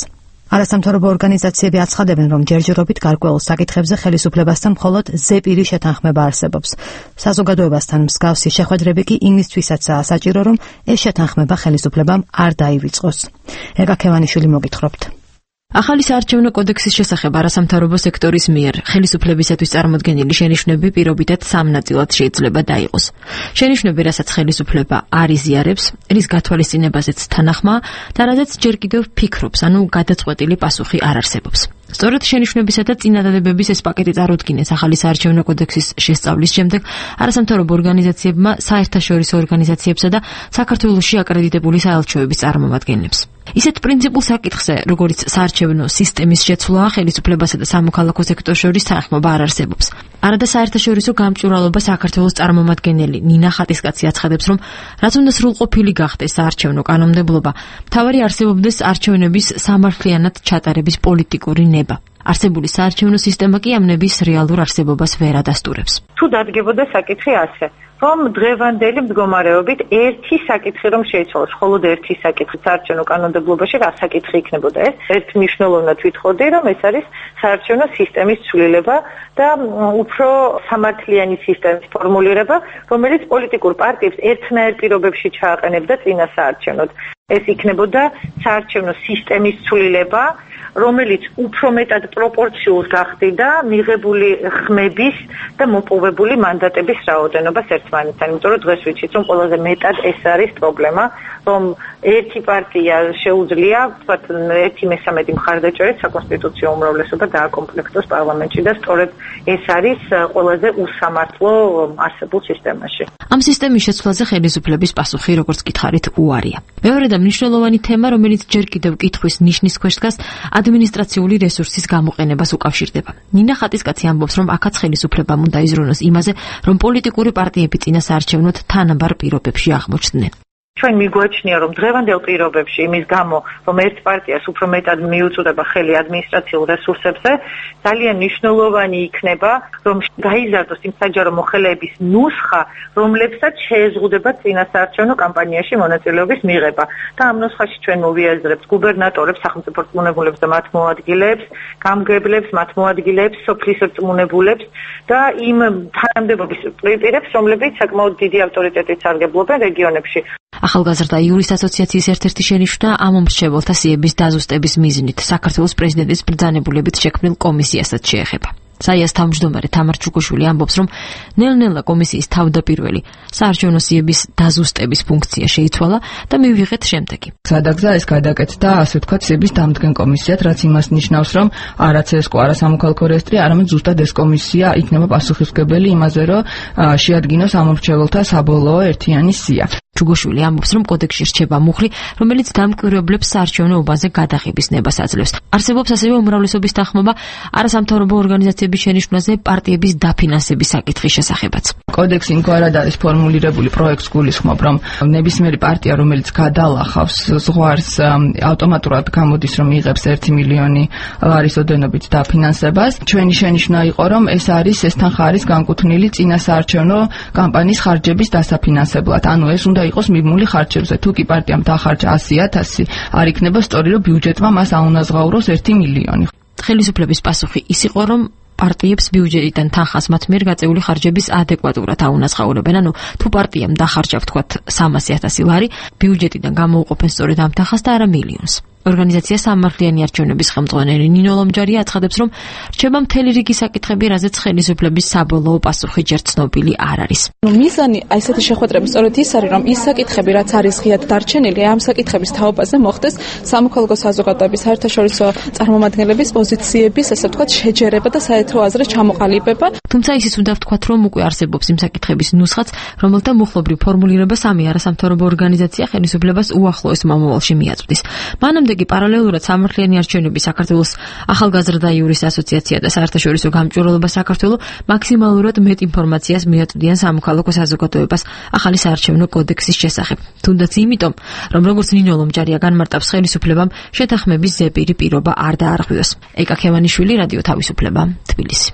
არასამთავრობო ორგანიზაციები აცხადებენ, რომ ჯერჯერობით გარკვეულ საკითხებზე ხელისუფლებასთან მხოლოდ ზეპირი შეთანხმება არსებობს. საზოგადოებასთან მსგავსი შეხვედრები კი იმისთვისაცაა საჭირო, რომ ეს შეთანხმება ხელისუფლებამ არ დაივიწყოს. ეკა ქევანიშვილი მოგითხრობთ. ახალი საარჩევნო კოდექსის შესახებ არასამთავრობო სექტორის მიერ ხელისუფლებისათვის წარმოდგენილი შენიშვნები პირობითად სამ ნაწილად შეიძლება დაიყოს. შენიშვნები, რასაც ხელისუფლება არ იზიარებს, რის გათვალისწინებაზეც თანახმაა და რაზეც ჯერ კიდევ ფიქრობს, ანუ გადაწყვეტილი პასუხი არ არსებობს. სწორედ შენიშვნებისა და წინადადებების ეს პაკეტი წარუდგინეს ახალი საარჩევნო კოდექსის შესწავლის შემდეგ არასამთავრობო ორგანიზაციებმა, საერთაშორისო ორგანიზაციებსა და საქართველოში აკრედიტებული საელჩოების წარმომადგენლებს. ისეთ პრინციპულ საკითხზე, როგორც საარჩევნო სისტემის შეცვლაა, ხელისუფლებასა და სამოქალაქო სექტორს შორის თანხმობა არ არსებობს. არადა საერთაშორისო გამჭვირვალობა საქართველოს წარმომადგენელი ნინა ხატისკაცი აცხადებს, რომ რაც უნდა სრულყოფილი გახდეს საარჩევნო კანონმდებლობა, მთავარი არსებობდეს არჩევნების სამართლიანად ჩატარების პოლიტიკური ნება. არსებული საარჩევნო სისტემა კი ამ ნების რეალურ არსებობას ვერ ადასტურებს. თუ დადგებოდა საკითხი ასე, რომ დღევანდელი მდგომარეობით ერთი საკითხი რომ შეიცვალოს, მხოლოდ ერთი საკითხი საარჩევნო კანონმდებლობაში რა საკითხი იქნებოდა ეს? ერთ მნიშვნელოვნად ვიტყოდი, რომ ეს არის საარჩევნო სისტემის ცვლილება და უფრო სამართლიანი სისტემის ფორმულირება, რომელიც პოლიტიკურ პარტიებს ერთნაირ პირობებში ჩააყენებდა წინა საარჩევნოდ. ეს იქნებოდა საარჩევნო სისტემის ცვლილება, რომელიც უფრო მეტად პროპორციულად გახდიდა მიღებული ხმების და მოპოვებული მანდატების რაოდენობას ერთმანეთთან. იმიტომ რომ დღეს ვიცით, რომ ყველაზე მეტად ეს არის პრობლემა, რომ ერთი პარტია შეუძლია, თქვათ, ერთი მესამედი მხარდაჭერით საკონსტიტუციო უმრავლესობა დააკომპლექტოს პარლამენტში და სწორედ ეს არის ყველაზე უსამართლო არსებულ სისტემაში. ამ სისტემის შეცვლაზე ხელისუფლების პასუხი, როგორც გითხარით, უარია. მეორე და მნიშვნელოვანი თემა, რომელიც ჯერ კიდევ კითხვის ნიშნის ქვეშ დგას, ადმინისტრაციული რესურსის გამოყენებას უკავშირდება. ნინა ხატისკაცი ამბობს, რომ აქაც ხელისუფლებამ უნდა იზრუნოს იმაზე, რომ პოლიტიკური პარტიები წინა საარჩევნოდ თანაბარ პირობებში აღმოჩნდნენ. ჩვენ მიგვაჩნია, რომ დღევანდელ პირობებში იმის გამო, რომ ერთ პარტიას უფრო მეტად მიუწვდება ხელი ადმინისტრაციულ რესურსებზე, ძალიან მნიშვნელოვანი იქნება, რომ გაიზარდოს იმ საჯარო მოხელეების ნუსხა, რომლებსაც შეეზღუდება წინა საარჩევნო კამპანიაში მონაწილეობის მიღება. და ამ ნუსხაში ჩვენ მოვიაზრებთ გუბერნატორებს, სახელმწიფო რწმუნებულებს და მათ მოადგილეებს, გამგებლებს, მათ მოადგილეებს, სოფლის რწმუნებულებს და იმ თანამდებობის პირებს, რომლებიც საკმაოდ დიდი ავტორიტეტით სარგებლობენ რეგიონებში. ახალგაზრდა იურის ასოციაციის ერთ-ერთი შენიშვნა ამ მომრჩეველთა სიების დაზუსტების მიზნით საქართველოს პრეზიდენტის ბრძანებულებით შექმნილ კომისიასაც შეეხება. საიას თავმჯდომარე თამარ ჩუგოშვილი ამბობს, რომ ნელ-ნელა კომისიის თავდაპირველი საარჩევნო სიების დაზუსტების ფუნქცია შეიცვალა და მივიღეთ შემდეგი. სადაგზა ეს გადაკეთდა, ასე ვთქვათ, სიების დამდგენ კომისიად, რაც იმას ნიშნავს, რომ არა ცესკო, არა სამოქალაქო რეესტრი, არამედ ზუსტად ეს კომისია იქნება პასუხისმგებელი იმაზე, რომ შეადგინოს ამ მომრჩეველთა საბოლოო ერთიანი სია. ჩუგოშვილი ამბობს, რომ კოდექსში რჩება მუხლი, რომელიც დამკვირვებლებს საარჩევნო უბანზე გადაღების ნებას აძლევს. არსებობს ასევე უმრავლესობის თანხმობა არასამთავრობო ორგანიზაციების შენიშვნაზე პარტიების დაფინანსების საკითხის შესახებაც. კოდექსი იმგვარად არის ფორმულირებული, პროექტს გულისხმობ, რომ ნებისმიერი პარტია, რომელიც გადალახავს ზღვარს, ავტომატურად გამოდის, რომ იღებს ერთი მილიონი ლარის ოდენობით დაფინანსებას. ჩვენი შენიშვნა იყო, რომ ეს არის ეს თანხა არის განკუთვნილი წინა საარჩევნო კამპანიის ხარჯების დასაფინანსებლად. ანუ ეს უნდა იყოს მიბმული ხარჯებზე. თუ კი პარტიამ დახარჯა ასი ათასი, არ იქნება სწორი, რომ ბიუჯეტმა მას აუნაზღაუროს ერთი მილიონი. ხელისუფლების პასუხი ის იყო, რომ პარტიებს ბიუჯეტიდან თანხას მათ მიერ გაწეული ხარჯების ადეკვატურად აუნაზღაურებენ. ანუ თუ პარტიამ დახარჯა, ვთქვათ, სამასი ათასი ლარი, ბიუჯეტიდან გამოუყოფენ სწორედ ამ თანხას და არა მილიონს. ორგანიზაცია სამართლიანი არჩევნების ხელმძღვანელი ნინო ლომჯარია აცხადებს, რომ რჩება მთელი რიგი საკითხები, რაზეც ხელისუფლების საბოლოო პასუხი ჯერ ცნობილი არ არის. მიზანი აი ესეთი შეხვედრების სწორედ ის არის, რომ ის საკითხები, რაც არის ღიად დარჩენილი, ამ საკითხების თაობაზე მოხდეს სამოქალაქო საზოგადოების, საერთაშორისო წარმომადგენლების პოზიციების, ასე ვთქვათ, შეჯერება და საერთო აზრის ჩამოყალიბება. თუმცა ისიც უნდა ვთქვათ, რომ უკვე არსებობს იმ საკითხების ნუსხაც, რომელთა მუხლობრივ ფორმულირებას სამი არასამთავრობო ორგანიზაცია ხელისუფლებას უახლოეს მომავალში მიაწვდის. მანამდე კი პარალელურად სამართლიანი არჩევნები საქართველოს ახალგაზრდა იურის ასოციაცია და საერთაშორისო გამჭვირვალობა საქართველოს მაქსიმალურად მეტ ინფორმაციას მიაწვდიან სამოქალაქო საზოგადოებას ახალი საარჩევნო კოდექსის შესახებ. თუნდაც იმიტომ, რომ როგორც ნინო ლომჯარია განმარტავს, ხელისუფლებამ შეთანხმების ზეპირი პირობა არ დაარღვიოს. ეკა ქევანიშვილი, რადიო თავისუფლება, თბილისი.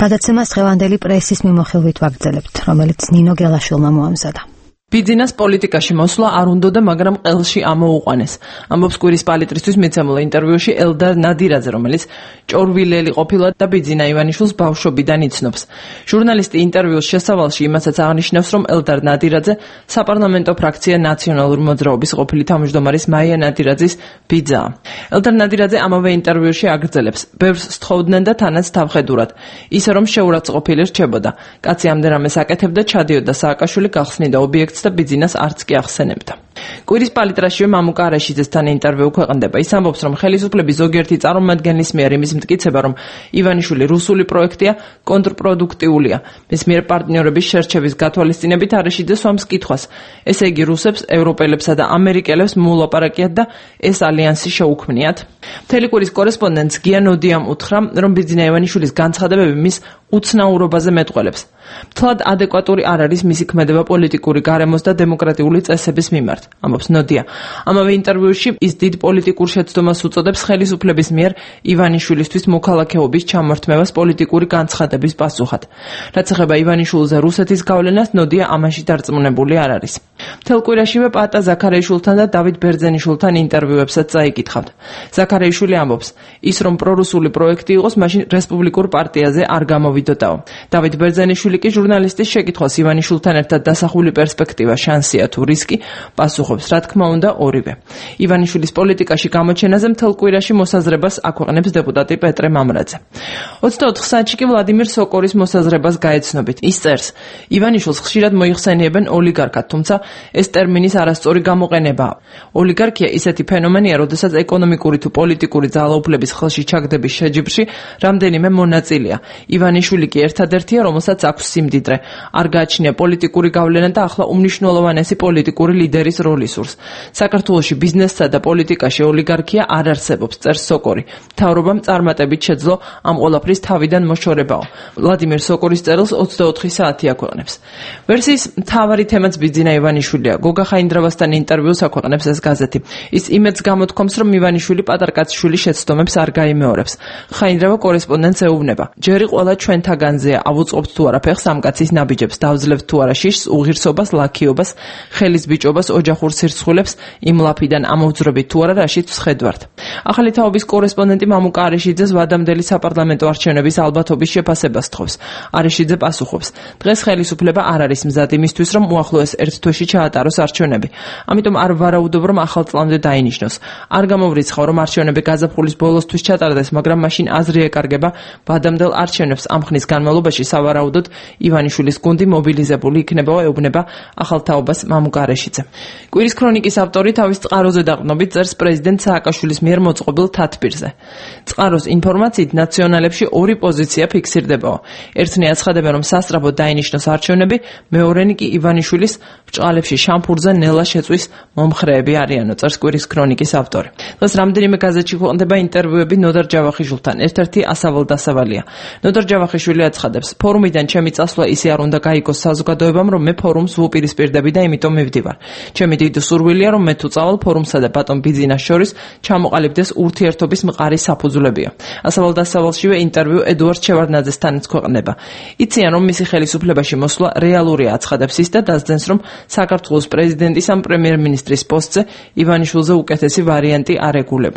გადაცემას დღევანდელი პრესის მიმოხილვით ვაგრძელებთ, რომელიც ნინო გელაშვილმა მოამზადა. ბიძინას პოლიტიკაში მოსვლა არ უნდოდა, მაგრამ ყელში ამოუყვანეს. ამბობს კვირის პალიტრისთვის მიცემულ ინტერვიუში ელდარ ნადირაძე, რომელიც ჭორვილელი ყოფილა და ბიძინა ივანიშვილს ბავშვობიდან იცნობს. ჟურნალისტი ინტერვიუს შესავალში იმასაც აღნიშნავს, რომ ელდარ ნადირაძე საპარლამენტო ფრაქცია ნაციონალური მოძრაობის ყოფილი თავმჯდომარის მაია ნადირაძის ბიძაა. ელდარ ნადირაძე ამავე ინტერვიუში აგრძელებს: ბევრს სთხოვდნენ და თანაც თავხედურად, ისე რომ შეურაცხყოფილი რჩებოდა. კაცი ამდენამეს აკეთებდა, ჩადიოდა სააკაშვილი, გახსნიდა ობიექტს და ბიძინას არც კი ახსენებდა. კვირის პალიტრაშივე მამუკა არაშიძესთან ინტერვიუ ქვეყნდება. ის ამბობს, რომ ხელისუფლების ზოგიერთი წარმომადგენლის მიერ იმის მტკიცება, რომ ივანიშვილი რუსული პროექტია, კონტრპროდუქტიულია. მის მიერ პარტნიორების შერჩევის გათვალისწინებით არაშიძე სვამს კითხვას: ესე იგი რუსებს, ევროპელებსა და ამერიკელებს მოულაპარაკიათ და ეს ალიანსი შეუქმნიათ? მთელი კვირის კორესპონდენტს გია ნოდიამ უთხრა, რომ ბიძინა ივანიშვილის განცხადებები მის უცნაურობაზე მეტყველებს. მთლად ადეკვატური არ არის მისი ქმედება პოლიტიკური გარემოს და დემოკრატიული წესების მიმართ, ამბობს ნოდია. ამავე ინტერვიუში ის დიდ პოლიტიკურ შეცდომას უწოდებს ხელისუფლების მიერ ივანიშვილისთვის მოქალაქეობის ჩამორთმევას პოლიტიკური განცხადების პასუხად. რაც ეხება ივანიშვილზე რუსეთის გავლენას, ნოდია ამაში დარწმუნებული არ არის. მთელ კვირაშივე პატა ზაქარეიშვილთან და დავით ბერძენიშვილთან ინტერვიუებსაც წაიკითხავთ. ზაქარეიშვილი ამბობს, ის რომ პრორუსული პროექტი იყოს, მაშინ რესპუბლიკურ პარტიაზე არ გამოვიდოდაო. დავით ბერძენიშვილი კი ჟურნალისტის შეკითხვას ივანიშვილთან ერთად დასახული პერსპექტივა შანსია თუ რისკი, პასუხობს, რა თქმა უნდა, ორივე. ივანიშვილის პოლიტიკაში გამოჩენაზე მთელ კვირაში მოსაზრებას აქვეყნებს დეპუტატი პეტრე მამრაძე. ოცდაოთხ საათში კი ვლადიმირ სოკორის მოსაზრებას გაეცნობით. ის წერს: ივანიშვილს ხშირად მოიხსენიებენ ოლიგარქად, თუმცა ეს ტერმინის არასწორი გამოყენებაა. ოლიგარქია ისეთი ფენომენია, როდესაც ეკონომიკური თუ პოლიტიკური ძალაუფლების ხელში ჩაგდების შეჯიბრში რამდენიმე მონაწილეა. ივანიშვილი კი ერთადერთია, რომელსაც აქვს სიმდიდრე. არ გააჩნია პოლიტიკური გავლენა და ახლა უმნიშვნელოვანესი პოლიტიკური ლიდერის როლი სურს. საქართველოში ბიზნესსა და პოლიტიკაში ოლიგარქია არ არსებობს, წერს სოკორი. მთავრობამ წარმატებით შეძლო ამ ყველაფრის თავიდან მოშორებაო. ვლადიმირ სოკორის წერილს ოცდაოთხი საათი აქვეყნებს. ვერსიის მთავარი თემაც ბიძინა ივანიშვილია. გოგა ხაინდრავასთან ინტერვიუს აქვეყნებს ეს გაზეთი. ის იმედს გამოთქვამს, რომ ივანიშვილი პატარკაცშვილის შეცდომებს არ გაიმეორებს. ხაინდრავა კორესპონდენტს ეუბნება: ჯერი ყველა ჩვენთაგანზეა, ავუწყობთ თუ არა ფეხს ამ კაცის ნაბიჯებს, დავძლებთ თუ არა შიშს, უღირსობას, ლაქიობას, ხელის ბიჭობას, ოჯახურ სირცხვილებს, იმ ლაფიდან ამოვძვრებით თუ არა რაშიც ვსხედვართ. ახალი თაობის კორესპონდენტი მამუკა არაშიძეს ვადამდელი საპარლამენტო არჩევნების ალბათობის შეფასებას თხოვს. არაშიძე პასუხობს: დღეს ხელისუფლება არ არის მზად იმისთვის, რომ უახლოეს ერთ თვეში ჩაატაროს არჩევნები. ამიტომ არ ვარაუდობ, რომ ახალ წლამდე დაინიშნოს. არ გამოვრიცხავ, რომ არჩევნები გაზაფხულის ბოლოსთვის ჩატარდეს, მაგრამ მაშინ აზრი ეკარგება ვადამდელ არჩევნებს ამ ხნის განმავლობაში სავარაუდოდ ივანიშვილის გუნდი მობილიზებული იქნებაო, ეუბნება ახალ თაობას მამუკა არაშიძე. კვირის ქრონიკის ავტორი თავის წყაროზე დაყრდნობით წერს პრეზიდენტ სააკაშვილის მიერ მოწყობილ თათბირზე. წყაროს ინფორმაციით ნაციონალებში ორი პოზიცია ფიქსირდებაო. ერთნი აცხადებენ, რომ სასწრაფოდ დაინიშნოს არჩევნები, მეორენი კი ივანიშვილის ბრჭყალებში შამფურზე ნელა შეწვის მომხრეები არიანო, წერს კვირის ქრონიკის ავტორი. დღეს რამდენიმე გაზეთში ქვეყნდება ინტერვიუები ნოდარ ჯავახიშვილთან, ერთ-ერთი ასავალ დასავალია. ნოდარ ჯავახიშვილი აცხადებს: ფორუმიდან ჩემი წასვლა ისე არ უნდა გაიგოს საზოგადოებამ, რომ მე ფორუმს ვუპირისპირდები და იმიტომ მივდივარ. ჩემი დიდი სურვილია, რომ მე თუ წავალ ფორუმსა და ბატონ ბიძინას შორის ჩამოყალიბდეს ურთიერთობის მყარი საფუძვლებია. ასავალ დასავალშივე ინტერვიუ ედუარდ შევარდნაძესთანაც ქვეყნდება. იციან, რომ მისი ხელისუფლებაში მოსვლა რეალურია, აცხადებს ის და დასძენს, რომ საქართველოს პრეზიდენტის ამ პრემიერ-მინისტრის პოსტზე ივანიშვილზე უკეთესი ვარიანტი არ ეგულება.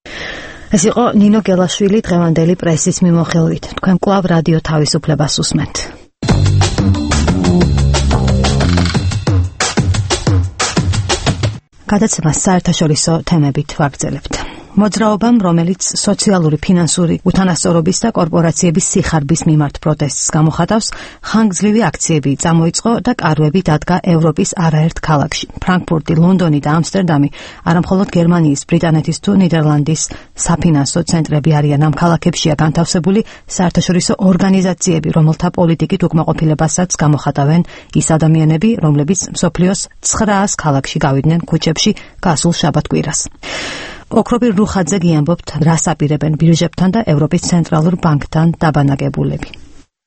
ეს იყო ნინო გელაშვილი დღევანდელი პრესის მიმოხილვით. თქვენ კვლავ რადიო თავისუფლებას უსმენთ. გადაცემას საერთაშორისო თემებით ვაგრძელებთ. მოძრაობამ, რომელიც სოციალური, ფინანსური უთანასწორობის და კორპორაციების სიხარბის მიმართ პროტესტს გამოხატავს, ხანგრძლივი აქციები წამოიწყო და კარვები დადგა ევროპის არაერთ ქალაქში. ფრანკფურტი, ლონდონი და ამსტერდამი არამხოლოდ გერმანიის, ბრიტანეთის თუ ნიდერლანდის საფინანსო ცენტრები არიან, ამ ქალაქებშია განთავსებული საერთაშორისო ორგანიზაციები, რომელთა პოლიტიკით უკმაყოფილებასაც გამოხატავენ ის ადამიანები, რომლებიც მსოფლიოს ცხრაას ქალაქში გავიდნენ ქუჩებში გასულ შაბათ-კვირას. ოქრობირ რუხაძე გიამბობთ, რას აპირებენ ბირჟებთან და ევროპის ცენტრალურ ბანკთან დაბანაკებულები.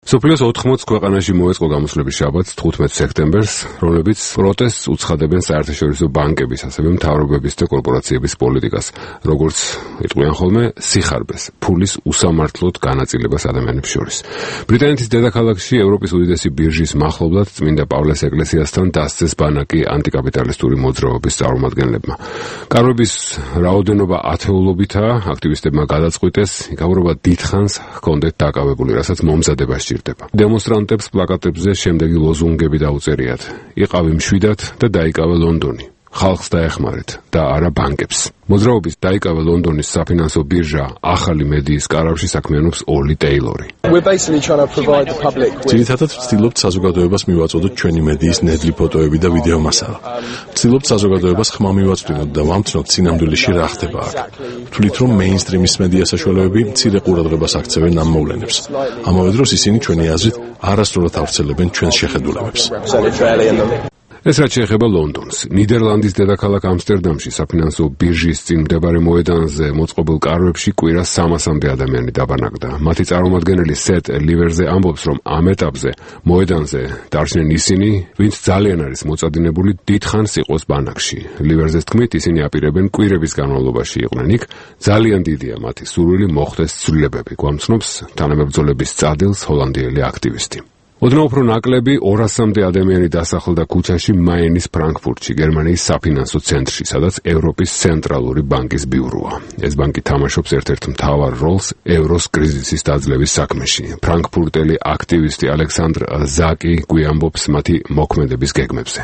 სოფლიოს ოთხმოც ქვეყანაში მოეწყო გამოსვლების შაბათს თხუთმეტ სექტემბერს, რომლებიც პროტესტს უცხადებენ საერთაშორისო ბანკების, ასევე მთავრობების და კორპორაციების პოლიტიკას, როგორც იტყვიან ხოლმე სიხარბეს, ფულის უსამართლოდ განაწილებას ადამიანებს შორის. ბრიტანეთის დედაქალაქში ევროპის უდიდესი ბირჟის მახლობლად წმინდა პავლეს ეკლესიასთან დასცეს ბანაკი ანტიკაპიტალისტური მოძრაობის წარმომადგენლებმა. კარვების რაოდენობა ათეულობითაა, აქტივისტებმა გადაწყვიტეს, იგავრობა დიდხანს ჰქონდეთ დაკავებული, რასაც მომზადება სჭირდება. დემონსტრანტებს პლაკატებზე შემდეგი ლოზუნგები დაუწერიათ: იყავი მშვიდად და დაიკავე ლონდონი. ხალხს დაეხმარეთ და არა ბანკებს. მოძრაობის დაიკავე ლონდონის საფინანსო ბირჟა ახალი მედიის კარავში საქმიანობს ოლი ტეილორი. ძირითადად ვცდილობთ საზოგადოებას მივაწოდოთ ჩვენი მედიის ნედლი ფოტოები და ვიდეო მასალა. ვცდილობთ საზოგადოებას ხმა მივაწვდინოთ და ვამცნოთ სინამდვილეში რა ხდება აქ. ვთვლით, რომ მეინსტრიმის მედია საშუალებები მცირე ყურადღებას აქცევენ ამ მოვლენებს. ამავე დროს ისინი ჩვენი აზრით არასდროს ავრცელებენ ჩვენს შეხედულებებს. ეს რაც შეეხება ლონდონს, ნიდერლანდის დედაქალაქ ამსტერდამში საფინანსო ბირჟის წინ მდებარე მოედანზე მოწყობილ კარვებში კვირას სამასამდე ადამიანი დაბანაკდა. მათი წარმომადგენელი სეთ ლივერზე ამბობს, რომ ამ ეტაპზე მოედანზე დარჩნენ ისინი, ვინც ძალიან არის მოწადინებული დიდხანს იყოს ბანაკში. ლივერზეს თქმით, ისინი აპირებენ კვირების განმავლობაში იყვნენ იქ, ძალიან დიდია მათი სურვილი მოხდეს ცვლილებები, გვამცნობს თანამებრძოლების წადილს ჰოლანდიელი აქტივისტი. ოდნავ უფრო ნაკლები ორასამდე ადამიანი დასახლდა ქუჩაში მაინის ფრანკფურტში, გერმანიის საფინანსო ცენტრში, სადაც ევროპის ცენტრალური ბანკის ბიუროა. ეს ბანკი თამაშობს ერთ-ერთ მთავარ როლს ევროს კრიზისის დაძლევის საქმეში. ფრანკფურტელი აქტივისტი ალექსანდრ ზაკი გვიამბობს მათი მოქმედების გეგმებზე.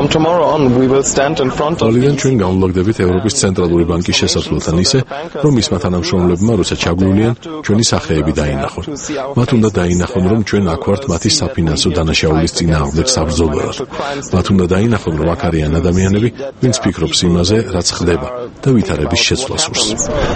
მალიდან ჩვენ გამოვაგდებით ევროპის ცენტრალური ბანკის შესასვლელთან ისე, რომ მისმა თანამშრომლებმა, როცა ჩაგვივლიან, ჩვენი სახეები დაინახონ. მათ უნდა დაინახონ, რომ ჩვენ აქ ვართ მათი საფინანსო დანაშაულის წინააღმდეგ საბრძოლველად. მათ უნდა დაინახონ, რომ აქ არიან ადამიანები, ვინც ფიქრობს იმაზე, რაც ხდება და ვითარების შეცვლას სურს.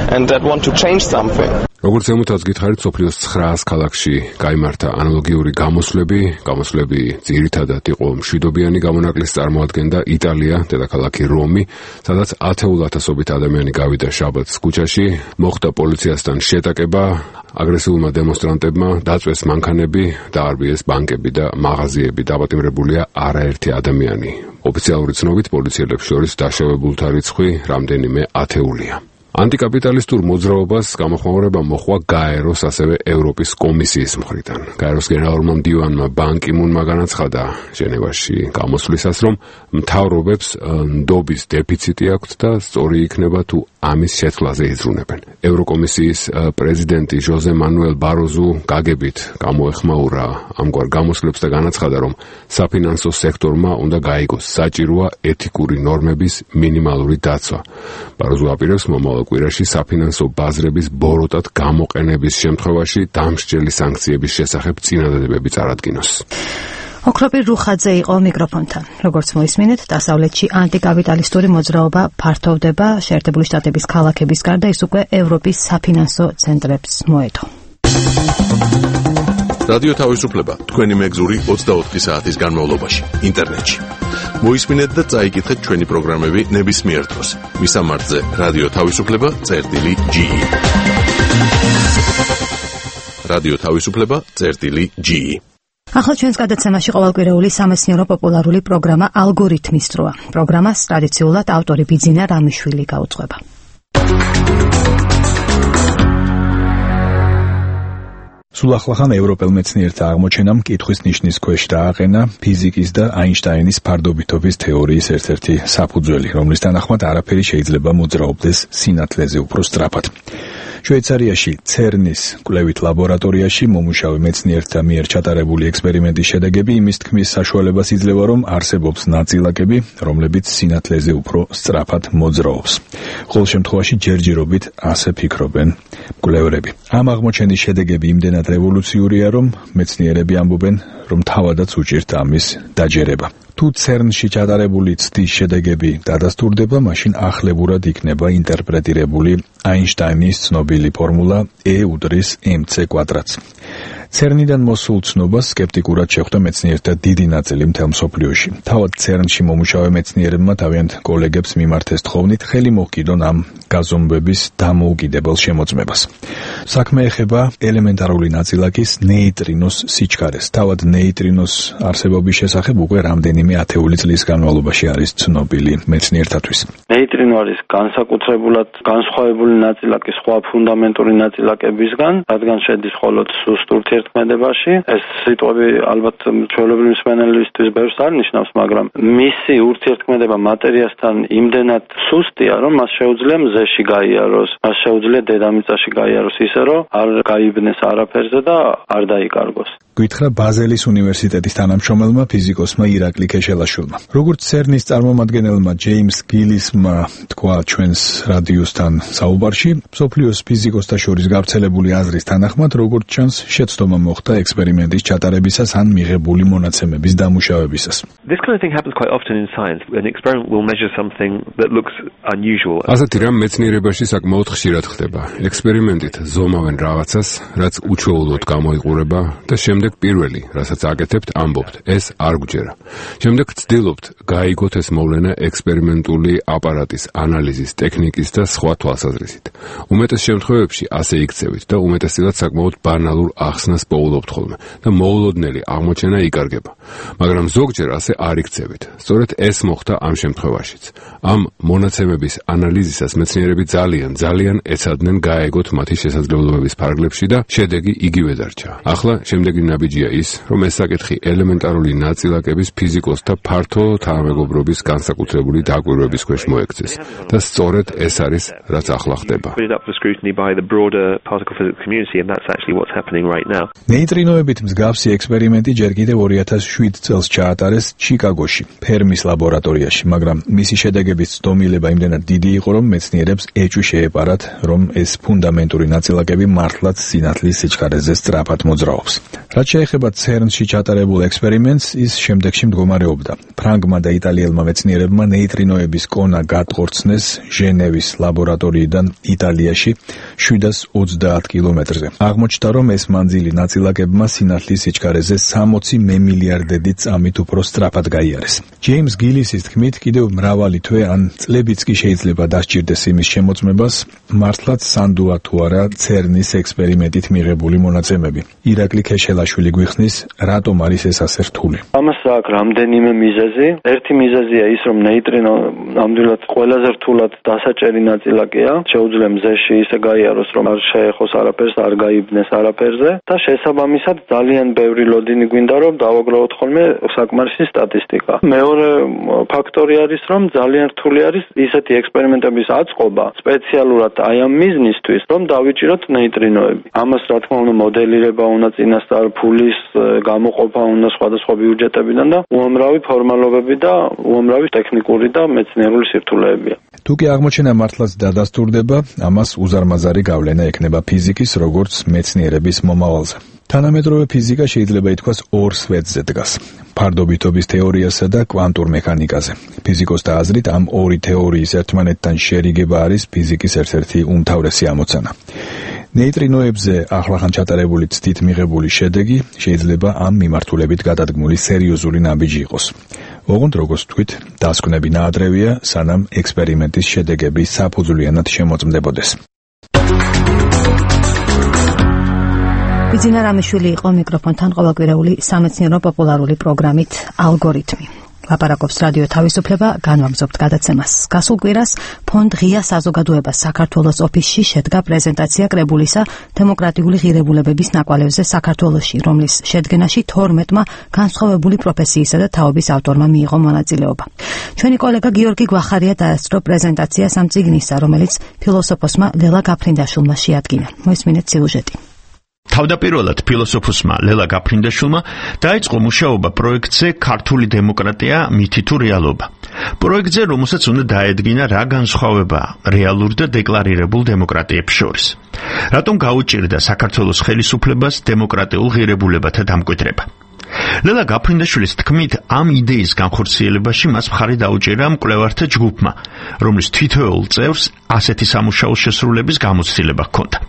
როგორც ემუთაც გითხარით, სოფლიოს ცხრაას ქალაქში გაიმართა ანალოგიური გამოსვლები. გამოსვლები ძირითადად იყო მშვიდობიანი გამონაკლისს წარმოადგენდა იტალია, დედაქალაქი რომი, სადაც ათეულათასობით ადამიანი გავიდა შაბათს ქუჩაში, მოხდა პოლიციასთან შეტაკება, აგრესიულმა დემონსტრანტებმა დაწვეს მანქანები, დაარბიეს ბანკები და მაღაზიები, დაპატიმრებულია არაერთი ადამიანი. ოფიციალური ცნობით პოლიციელებს შორის დაშავებულთა რიცხვი რამდენიმე ათეულია. ანტიკაპიტალისტურ მოძრაობას გამოხმაურება მოხვა გაეროს, ასევე ევროპის კომისიის მხრიდან. გაეროს გენერალურმა მდივანმა ბან კი მუნმა განაცხადა ჟენევაში გამოსვლისას, რომ მთავრობებს ნდობის დეფიციტი აქვთ და სწორი იქნება თუ ამის შეცვლაზე იზრუნებენ. ევროკომისიის პრეზიდენტი ჟოზე მანუელ ბაროზუ გაგებით გამოეხმაურა ამგვარ გამოსვლებს და განაცხადა, რომ საფინანსო სექტორმა უნდა გაიგოს საჭიროა ეთიკური ნორმების მინიმალური დაცვა. ბაროზუ აპირებს მომავალ კვირაში საფინანსო ბაზრების ბოროტად გამოყენების შემთხვევაში დამსჯელი სანქციების შესახებ წინადადებები წარადგინოს. ოქროპირ რუხაძე იყო მიკროფონთან. როგორც მოისმინეთ, დასავლეთში ანტიკაპიტალისტური მოძრაობა ფართოვდება, შეერთებული შტატების ქალაქების გარდა ის უკვე ევროპის საფინანსო ცენტრებს მოედო. რადიო თავისუფლება თქვენი მეგზური ოცდაოთხი საათის განმავლობაში ინტერნეტში. მოისმინეთ და წაიკითხეთ ჩვენი პროგრამები ნებისმიერ დროს. მისამართზე რადიო თავისუფლება წერტილი ჯი. რადიო თავისუფლება წერტილი ჯი. ახლა ჩვენს გადაცემაში ყოველკვირეული სამეცნიერო პოპულარული პროგრამა ალგორითმის დროა. პროგრამას ტრადიციულად ავტორი ბიძინა რამიშვილი გაუძღვება. სულ ახლახან ევროპელ მეცნიერთა აღმოჩენამ კითხვის ნიშნის ქვეშ დააყენა ფიზიკის და აინშტაინის ფარდობითობის თეორიის ერთ-ერთი საფუძველი, რომლის თანახმად არაფერი შეიძლება მოძრაობდეს სინათლეზე უფრო სწრაფად. შვეიცარიაში ცერნის კვლევით ლაბორატორიაში მომუშავე მეცნიერთა მიერ ჩატარებული ექსპერიმენტის შედეგები იმის თქმის საშუალებას იძლევა, რომ არსებობს ნაწილაკები, რომლებიც სინათლეზე უფრო სწრაფად მოძრაობს. ყოველ შემთხვევაში ჯერჯერობით ასე ფიქრობენ მკვლევრები. ამ აღმოჩენის შედეგები იმდენად რევოლუციურია, რომ მეცნიერები ამბობენ, რომ თავადაც უჭირთ ამის დაჯერება. თუ ცერნში ჩატარებული ცდის შედეგები დადასტურდება, მაშინ ახლებურად იქნება ინტერპრეტირებული აინშტაინის ცნობილი ფორმულა E უდრის mc კვადრატს. ცერნიდან მოსულ ცნობას სკეპტიკურად შეხვდა მეცნიერთა დიდი ნაწილი მთელ მსოფლიოში. თავად ცერნში მომუშავე მეცნიერებმა თავიანთ კოლეგებს მიმართეს თხოვნით ხელი მოჰკიდონ ამ გაზომვების დამოუკიდებელ შემოწმებას. საქმე ეხება ელემენტარული ნაწილაკის ნეიტრინოს სიჩქარეს. თავად ნეიტრინოს არსებობის შესახებ უკვე რამდენიმე ათეული წლის განმავლობაში არის ცნობილი მეცნიერთათვის. ნეიტრინო არის განსაკუთრებულად განსხვავებული ნაწილაკი სხვა ფუნდამენტური ნაწილაკებისგან, რადგან შედის მხოლოდ სუსტ ურთიერთქმედებაში. ეს სიტყვები ალბათ ჩვეულებრივი მსმენელისთვის ბევრს არ ნიშნავს, მაგრამ მისი ურთიერთქმედება მატერიასთან იმდენად სუსტია, რომ მას შეუძლია მზეში გაიაროს, მას შეუძლია დედამიწაში გაიაროს ისე, რომ არ გაიბნეს არაფერზე და არ დაიკარგოს. გითხრა ბაზელის უნივერსიტეტის თანამშრომელმა ფიზიკოსმა ირაკლი ქეშელაშვილმა. როგორც ცერნის წარმომადგენელმა ჯეიმს გილისმა თქვა ჩვენს რადიოსთან საუბარში, მსოფლიოს ფიზიკოსთა შორის გავრცელებული აზრის თანახმად, როგორც ჩანს, შეცდომა მოხდა ექსპერიმენტის ჩატარებისას ან მიღებული მონაცემების დამუშავებისას. This kind of thing happens quite often in science. An experiment will measure something that looks unusual. ასეთი რამ მეცნიერებაში საკმაოდ ხშირად ხდება. ექსპერიმენტით ზომავენ რაღაცას, რაც უჩვეულოდ გამოიყურება და შემდეგ პირველი, რასაც აკეთებთ, ამბობთ, ეს არ გვჯერა. შემდეგ ცდილობთ გაიგოთ ეს მოვლენა ექსპერიმენტული აპარატის ანალიზის ტექნიკის და სხვა თვალსაზრისით. უმეტეს შემთხვევებში ასე იქცევით და უმეტესად საკმაოდ ბანალურ ახსნას პოულობთ ხოლმე და მოულოდნელი აღმოჩენა იკარგება. მაგრამ ზოგჯერ ასე არ იქცევით. სწორედ ეს მოხდა ამ შემთხვევაშიც. ამ მონაცემების ანალიზისას მეცნიერები ძალიან, ძალიან ეცადნენ გაეგოთ მათი შესაძლებლობების ფარგლებში და შედეგი იგივე დარჩა. ახლა შემდეგი ნაბიჯია ის, რომ ეს საკითხი ელემენტარული ნაწილაკების ფიზიკოსთა ფართო თანამეგობრობის განსაკუთრებული დაკვირვების ქვეშ მოექცეს და სწორედ ეს არის, რაც ახლა ხდება. ნეიტრინოებით მსგავსი ექსპერიმენტი ჯერ კიდევ ორი ათას შვიდ წელს ჩაატარეს ჩიკაგოში, ფერმის ლაბორატორიაში, მაგრამ მისი შედეგების ცდომილება იმდენად დიდი იყო, რომ მეცნიერებს ეჭვი შეეპარათ, რომ ეს ფუნდამენტური ნაწილაკები მართლაც სინათლის სიჩქარეზე სწრაფად მოძრაობს. რაც შეეხება ცერნში ჩატარებულ ექსპერიმენტს, ის შემდეგში მდგომარეობდა. ფრანგმა და იტალიელმა მეცნიერებმა ნეიტრინოების კონა გადყორცნეს ჟენევის ლაბორატორიიდან იტალიაში შვიდას ოცდაათ კილომეტრზე. აღმოჩნდა, რომ ეს მანძილი ნაწილაკებმა სინათლის სიჩქარეზე სამოცი მემილიარდედი წამით უფრო სწრაფად გაიარეს. ჯეიმს გილისის თქმით, კიდევ მრავალი თვე ან წლებიც კი შეიძლება დასჭირდეს იმის შემოწმებას, მართლაც სანდუა თუ არა ცერნის ექსპერიმენტით მიღებული მონაცემები. ირაკლი ქეშელაშვილი გვიხსნის, რატომ არის ეს ასე რთული. ამას აქვს რამდენიმე მიზეზი. ერთი მიზეზია ის, რომ ნეიტრინო ნამდვილად ყველაზე რთულად დასაჭერი ნაწილაკია, შეუძლია მზეში ისე გაიაროს, რომ არ შეეხოს არაფერს, არ გაიბნეს არაფერზე და შესაბამისად ძალიან ბევრი ლოდინი გვინდა, რომ დავაგროვოთ ხოლმე საკმარისი სტატისტიკა. მეორე ფაქტორი არის, რომ ძალიან რთული არის ისეთი ექსპერიმენტების აწყობა სპეციალურად აი ამ მიზნისთვის, რომ დავიჭიროთ ნეიტრინოები. ამას რა თქმა უნდა მოდელირება უნდა, წინასწარ ფულის გამოყოფა უნდა სხვადასხვა ბიუჯეტებიდან და უამრავი ფორმალობები და უამრავი ტექნიკური და მეცნიერული სირთულეებია. თუ კი აღმოჩენა მართლაც დადასტურდება, ამას უზარმაზარი გავლენა ექნება ფიზიკის როგორც მეცნიერების მომავალზე. თანამედროვე ფიზიკა შეიძლება ითქვას ორ სვეტზე დგას: ფარდობითობის თეორიასა და კვანტურ მექანიკაზე. ფიზიკოსთა აზრით ამ ორი თეორიის ერთმანეთთან შერიგება არის ფიზიკის ერთ-ერთი უმთავრესი ამოცანა. ნეიტრინოებზე ახლახან ჩატარებული ცდით მიღებული შედეგი შეიძლება ამ მიმართულებით გადადგმული სერიოზული ნაბიჯი იყოს. ოღონდ როგორც თქვით, დასკვნები ნაადრევია, სანამ ექსპერიმენტის შედეგები საფუძვლიანად შემოწმდებოდეს. ბიძინა რამიშვილი იყო მიკროფონთან ყოველკვირეული სამეცნიერო პოპულარული პროგრამით ალგორითმი. ლაპარაკობს რადიო თავისუფლება, განვაგრძობთ გადაცემას. გასულ კვირას ფონდ ღია საზოგადოება საქართველოს ოფისში შედგა პრეზენტაცია კრებულისა დემოკრატიული ღირებულებების ნაკვალევზე საქართველოში, რომლის შედგენაში თორმეტმა განსხვავებული პროფესიისა და თაობის ავტორმა მიიღო მონაწილეობა. ჩვენი კოლეგა გიორგი გვახარია დაესწრო პრეზენტაციას ამ წიგნისა, რომელიც ფილოსოფოსმა ლელა გაფრინდაშვილმა შეადგინა. მოისმინეთ სიუჟეტი. თავდაპირველად ფილოსოფოსმა ლელა გაფრინდაშვილმა დაიწყო მუშაობა პროექტზე ქართული დემოკრატია მითი თუ რეალობა. პროექტზე, რომელსაც უნდა დაედგინა რა განსხვავებაა რეალურ და დეკლარირებულ დემოკრატიებს შორის. რატომ გაუჭირდა საქართველოს ხელისუფლებას დემოკრატიულ ღირებულებათა დამკვიდრება. ლელა გაფრინდაშვილის თქმით, ამ იდეის განხორციელებაში მას მხარი დაუჭირა მკვლევართა ჯგუფმა, რომლის თითოეულ წევრს ასეთი სამუშაო შესრულების გამოცდილება ჰქონდა.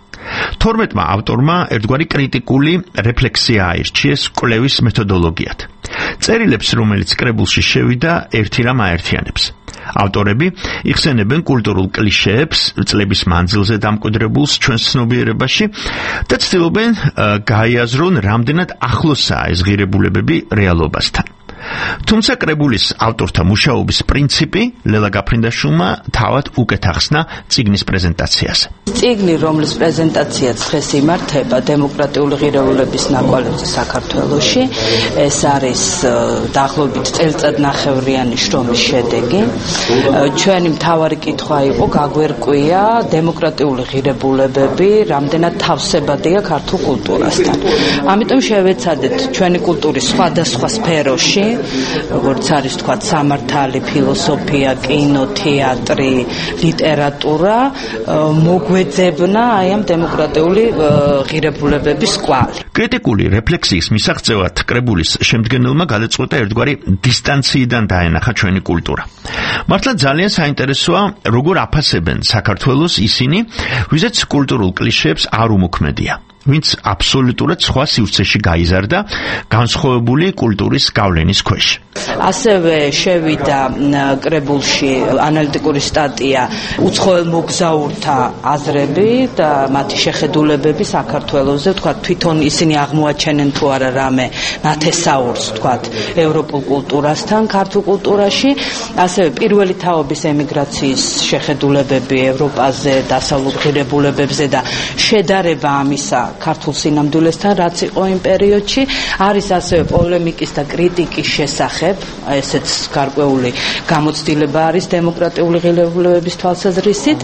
თორმეტმა ავტორმა ერთგვარი კრიტიკული რეფლექსია აირჩიეს კვლევის მეთოდოლოგიად. წერილებს, რომელიც კრებულში შევიდა, ერთი რამ აერთიანებს. ავტორები იხსენებენ კულტურულ კლიშეებს წლების მანძილზე დამკვიდრებულს ჩვენს ცნობიერებაში და ცდილობენ გაიაზრონ, რამდენად ახლოსაა ეს ღირებულებები რეალობასთან. თუმცა კრებულის ავტორთა მუშაობის პრინციპი ლელა გაფრინდაშვილმა თავად უკეთ ახსნა წიგნის პრეზენტაციაზე. წიგნი, რომლის პრეზენტაციაც დღეს იმართება დემოკრატიული ღირებულების ნაკვალევზე საქართველოში, ეს არის დაახლოებით წელიწადნახევრიანი შრომის შედეგი. ჩვენი მთავარი კითხვა იყო გაგვერკვია დემოკრატიული ღირებულებები რამდენად თავსებადია ქართულ კულტურასთან. ამიტომ შევეცადეთ ჩვენი კულტურის სხვადასხვა სფეროში, როგორც არის თქვა სამართალი, ფილოსოფია, კინო, თეატრი, ლიტერატურა, მოგვეძებნა აი ამ დემოკრატიული ღირებულებების კვალი. კრიტიკული რეფლექსიის მისაღწევად კრებულის შემდგენელმა გადაწყვეტა ერთგვარი დისტანციიდან დაენახა ჩვენი კულტურა. მართლა ძალიან საინტერესოა, როგორ აფასებენ საქართველოს ისინი, ვიზაც კულტურულ კლიშეებს არ უმოქმედია, ვინც აბსოლუტურად სხვა სივრცეში გაიზარდა განსხვავებული კულტურის გავლენის ქვეშ. ასევე შევიდა კრებულში ანალიტიკური სტატია უცხოელ მოგზაურთა აზრები და მათი შეხედულებები საქართველოზე, თქვა თვითონ ისინი აღმოაჩენენ თუ არა რამე ნათესაურს, თქვა ევროპულ კულტურასთან ქართულ კულტურაში, ასევე პირველი თაობის ემიგრაციის შეხედულებები ევროპაზე, დასავლურ ღირებულებებზე და შედარება ამისა ქართულ სინამდვილესთან, რაც იყო იმ პერიოდში. არის ასევე პოლემიკის და კრიტიკის შესახებ, ესეც გარკვეული გამოცდილება არის დემოკრატიული ღირებულებების თვალსაზრისით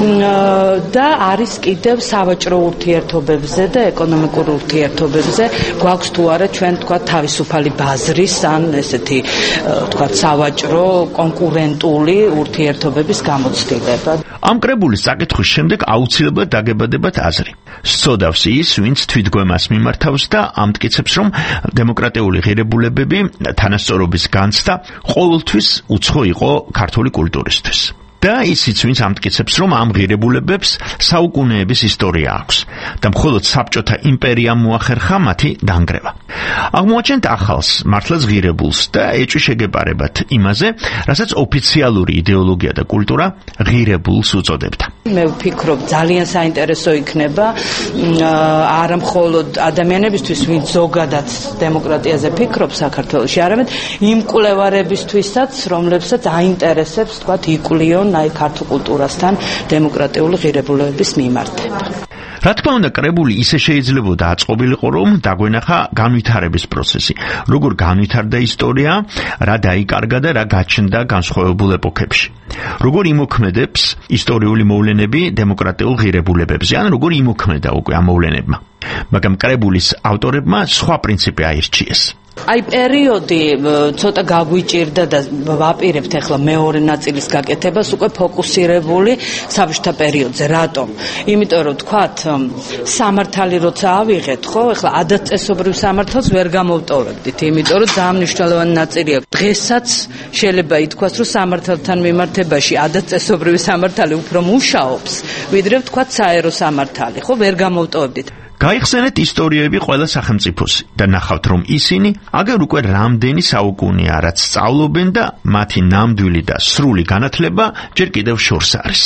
და არის კიდევ სავაჭრო ურთიერთობებზე და ეკონომიკურ ურთიერთობებზე გვაქვს თუ არა ჩვენ თქვა თავისუფალი ბაზრის ან ესეთი თქვა სავაჭრო კონკურენტული ურთიერთობების გამოცდილება. ამ კრებულის საკითხვის შემდეგ აუცილებლად დაგებადებათ აზრი. სწოდავს ის, ვინც თვითგვემას მიმართავს და ამტკიცებს, რომ დემოკრატიული ღირებულებები თანასწორობის განცდა ყოველთვის უცხო იყო ქართული კულტურისთვის. და ისიც, ვინც ამტკიცებს, რომ ამ ღირებულებებს საუკუნეების ისტორია აქვს და მხოლოდ საბჭოთა იმპერიამ მოახერხა მათი დანგრევა. აღმოაჩენთ ახალს, მართლაც ღირებულს და ეჭვი შეგეპარებათ იმაზე, რასაც ოფიციალური იდეოლოგია და კულტურა ღირებულს უწოდებდა. მე ვფიქრობ, ძალიან საინტერესო იქნება არა მხოლოდ ადამიანებისთვის, ვინც ზოგადად დემოკრატიაზე ფიქრობს საქართველოში, არამედ იმ კვლევარებისთვისაც, რომლებსაც აინტერესებს, თქვათ, იკვლიონ აი ქართულ კულტურასთან დემოკრატიული ღირებულებების მიმართება. რა თქმა უნდა, კრებული ისე შეიძლებოდა აწყობილიყო, რომ დაგვენახა განვითარების პროცესი, როგორ განვითარდა ისტორია, რა დაიკარგა და რა გაჩნდა განსხვავებულ ეპოქებში. როგორ იმოქმედებს ისტორიული მოვლენები დემოკრატიულ ღირებულებებზე, ან როგორ იმოქმედა უკვე ამ მოვლენებმა. მაგრამ კრებულის ავტორებმა სხვა პრინციპი აირჩიეს. აი პერიოდი ცოტა გაგვიჭირდა და ვაპირებთ ახლა მეორე ნაწილის გაკეთებას უკვე ფოკუსირებული საბჭოთა პერიოდზე. რატომ? იმიტომ რომ თქვათ სამართალი როცა ავიღეთ, ხო, ახლა ადათწესობრივ სამართალს ვერ გამოვტოვებდით, იმიტომ რომ ძალიან მნიშვნელოვანი ნაწილია. დღესაც შეიძლება ითქვას, რომ სამართალთან მიმართებაში ადათწესობრივი სამართალი უფრო მუშაობს, ვიდრე თქვათ საერო სამართალი, ხო, ვერ გამოვტოვებდით. გაიხსენეთ ისტორიები ყველა სახელმწიფოსი და ნახავთ, რომ ისინი აგერ უკვე რამდენი საუკუნეა რაც სწავლობენ და მათი ნამდვილი და სრული განათლება ჯერ კიდევ შორს არის.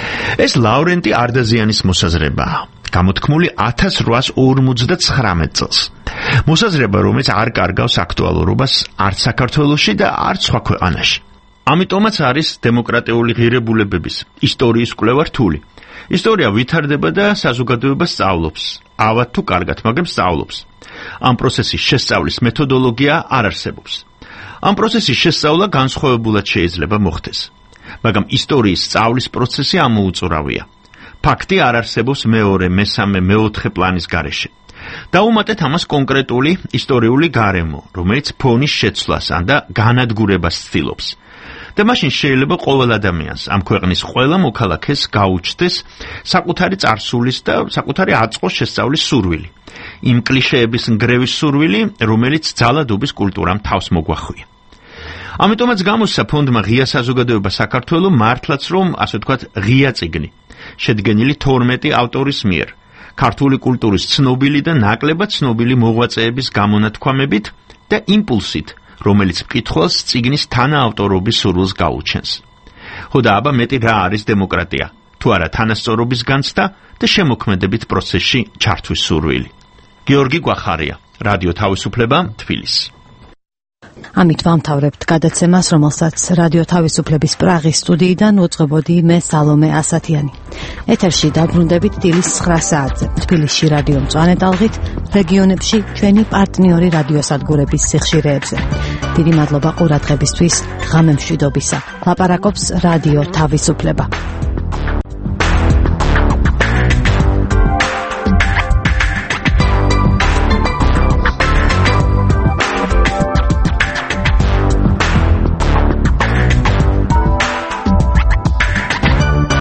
ეს ლავრენტი არდაზიანის მოსაზრებაა, გამოთქმული ათას რვაას ორმოცდათხრამეტ წელს. მოსაზრება, რომელიც არ კარგავს აქტუალურობას არც საქართველოში და არც სხვა ქვეყანაში. ამიტომაც არის დემოკრატიული ღირებულებების ისტორიის კვლევა რთული. ისტორია ვითარდება და საზოგადოება სწავლობს. ავად თუ კარგად, მაგრამ სწავლობს. ამ პროცესის შესწავლის მეთოდოლოგია არ არსებობს. ამ პროცესის შესწავლა განსხვავებულად შეიძლება მოხდეს. მაგრამ ისტორიის სწავლის პროცესი ამოუწურავია. ფაქტი არ არსებობს მეორე, მესამე, მეოთხე პლანის გარეშე. დაუმატეთ ამას კონკრეტული ისტორიული გარემო, რომელიც ფონის შეცვლას ან და განადგურებას ცდილობს. და მაშინ შეიძლება ყოველ ადამიანს, ამ ქვეყნის ყველა მოქალაქეს გაუჩნდეს საკუთარი წარსულის და საკუთარი აწყოს შესწავლის სურვილი. იმ კლიშეების ნგრევის სურვილი, რომელიც ძალადობის კულტურამ თავს მოგვახვია. ამიტომაც გამოსცა ფონდმა ღია საზოგადოება საქართველო მართლაც რომ, ასე ვთქვათ, ღია წიგნი, შედგენილი თორმეტი ავტორის მიერ, ქართული კულტურის ცნობილი და ნაკლებად ცნობილი მოღვაწეების გამონათქვამებით და იმპულსით, რომელიც მკითხველს წიგნის თანაავტორობის სურვილს გაუჩენს. ხო და აბა მეტი რა არის დემოკრატია? თუ არა თანასწორობის განცდა და შემოქმედებით პროცესში ჩართვის სურვილი. გიორგი გვახარია, რადიო თავისუფლება, თბილისი. ამით ვამთავრებთ გადაცემას, რომელსაც რადიო თავისუფლების პრაღის სტუდიიდან უძღვებოდი მე სალომე ასათიანი. ეთერში დაბრუნდებით დილის ცხრა საათზე. თბილისში რადიო მწვანე ტალღით, რეგიონებში ჩვენი პარტნიორი რადიოსადგურების სიხშირეებზე. დიდი მადლობა ყურადღებისთვის, ღამემშვიდობისა. ლაპარაკობს რადიო თავისუფლება.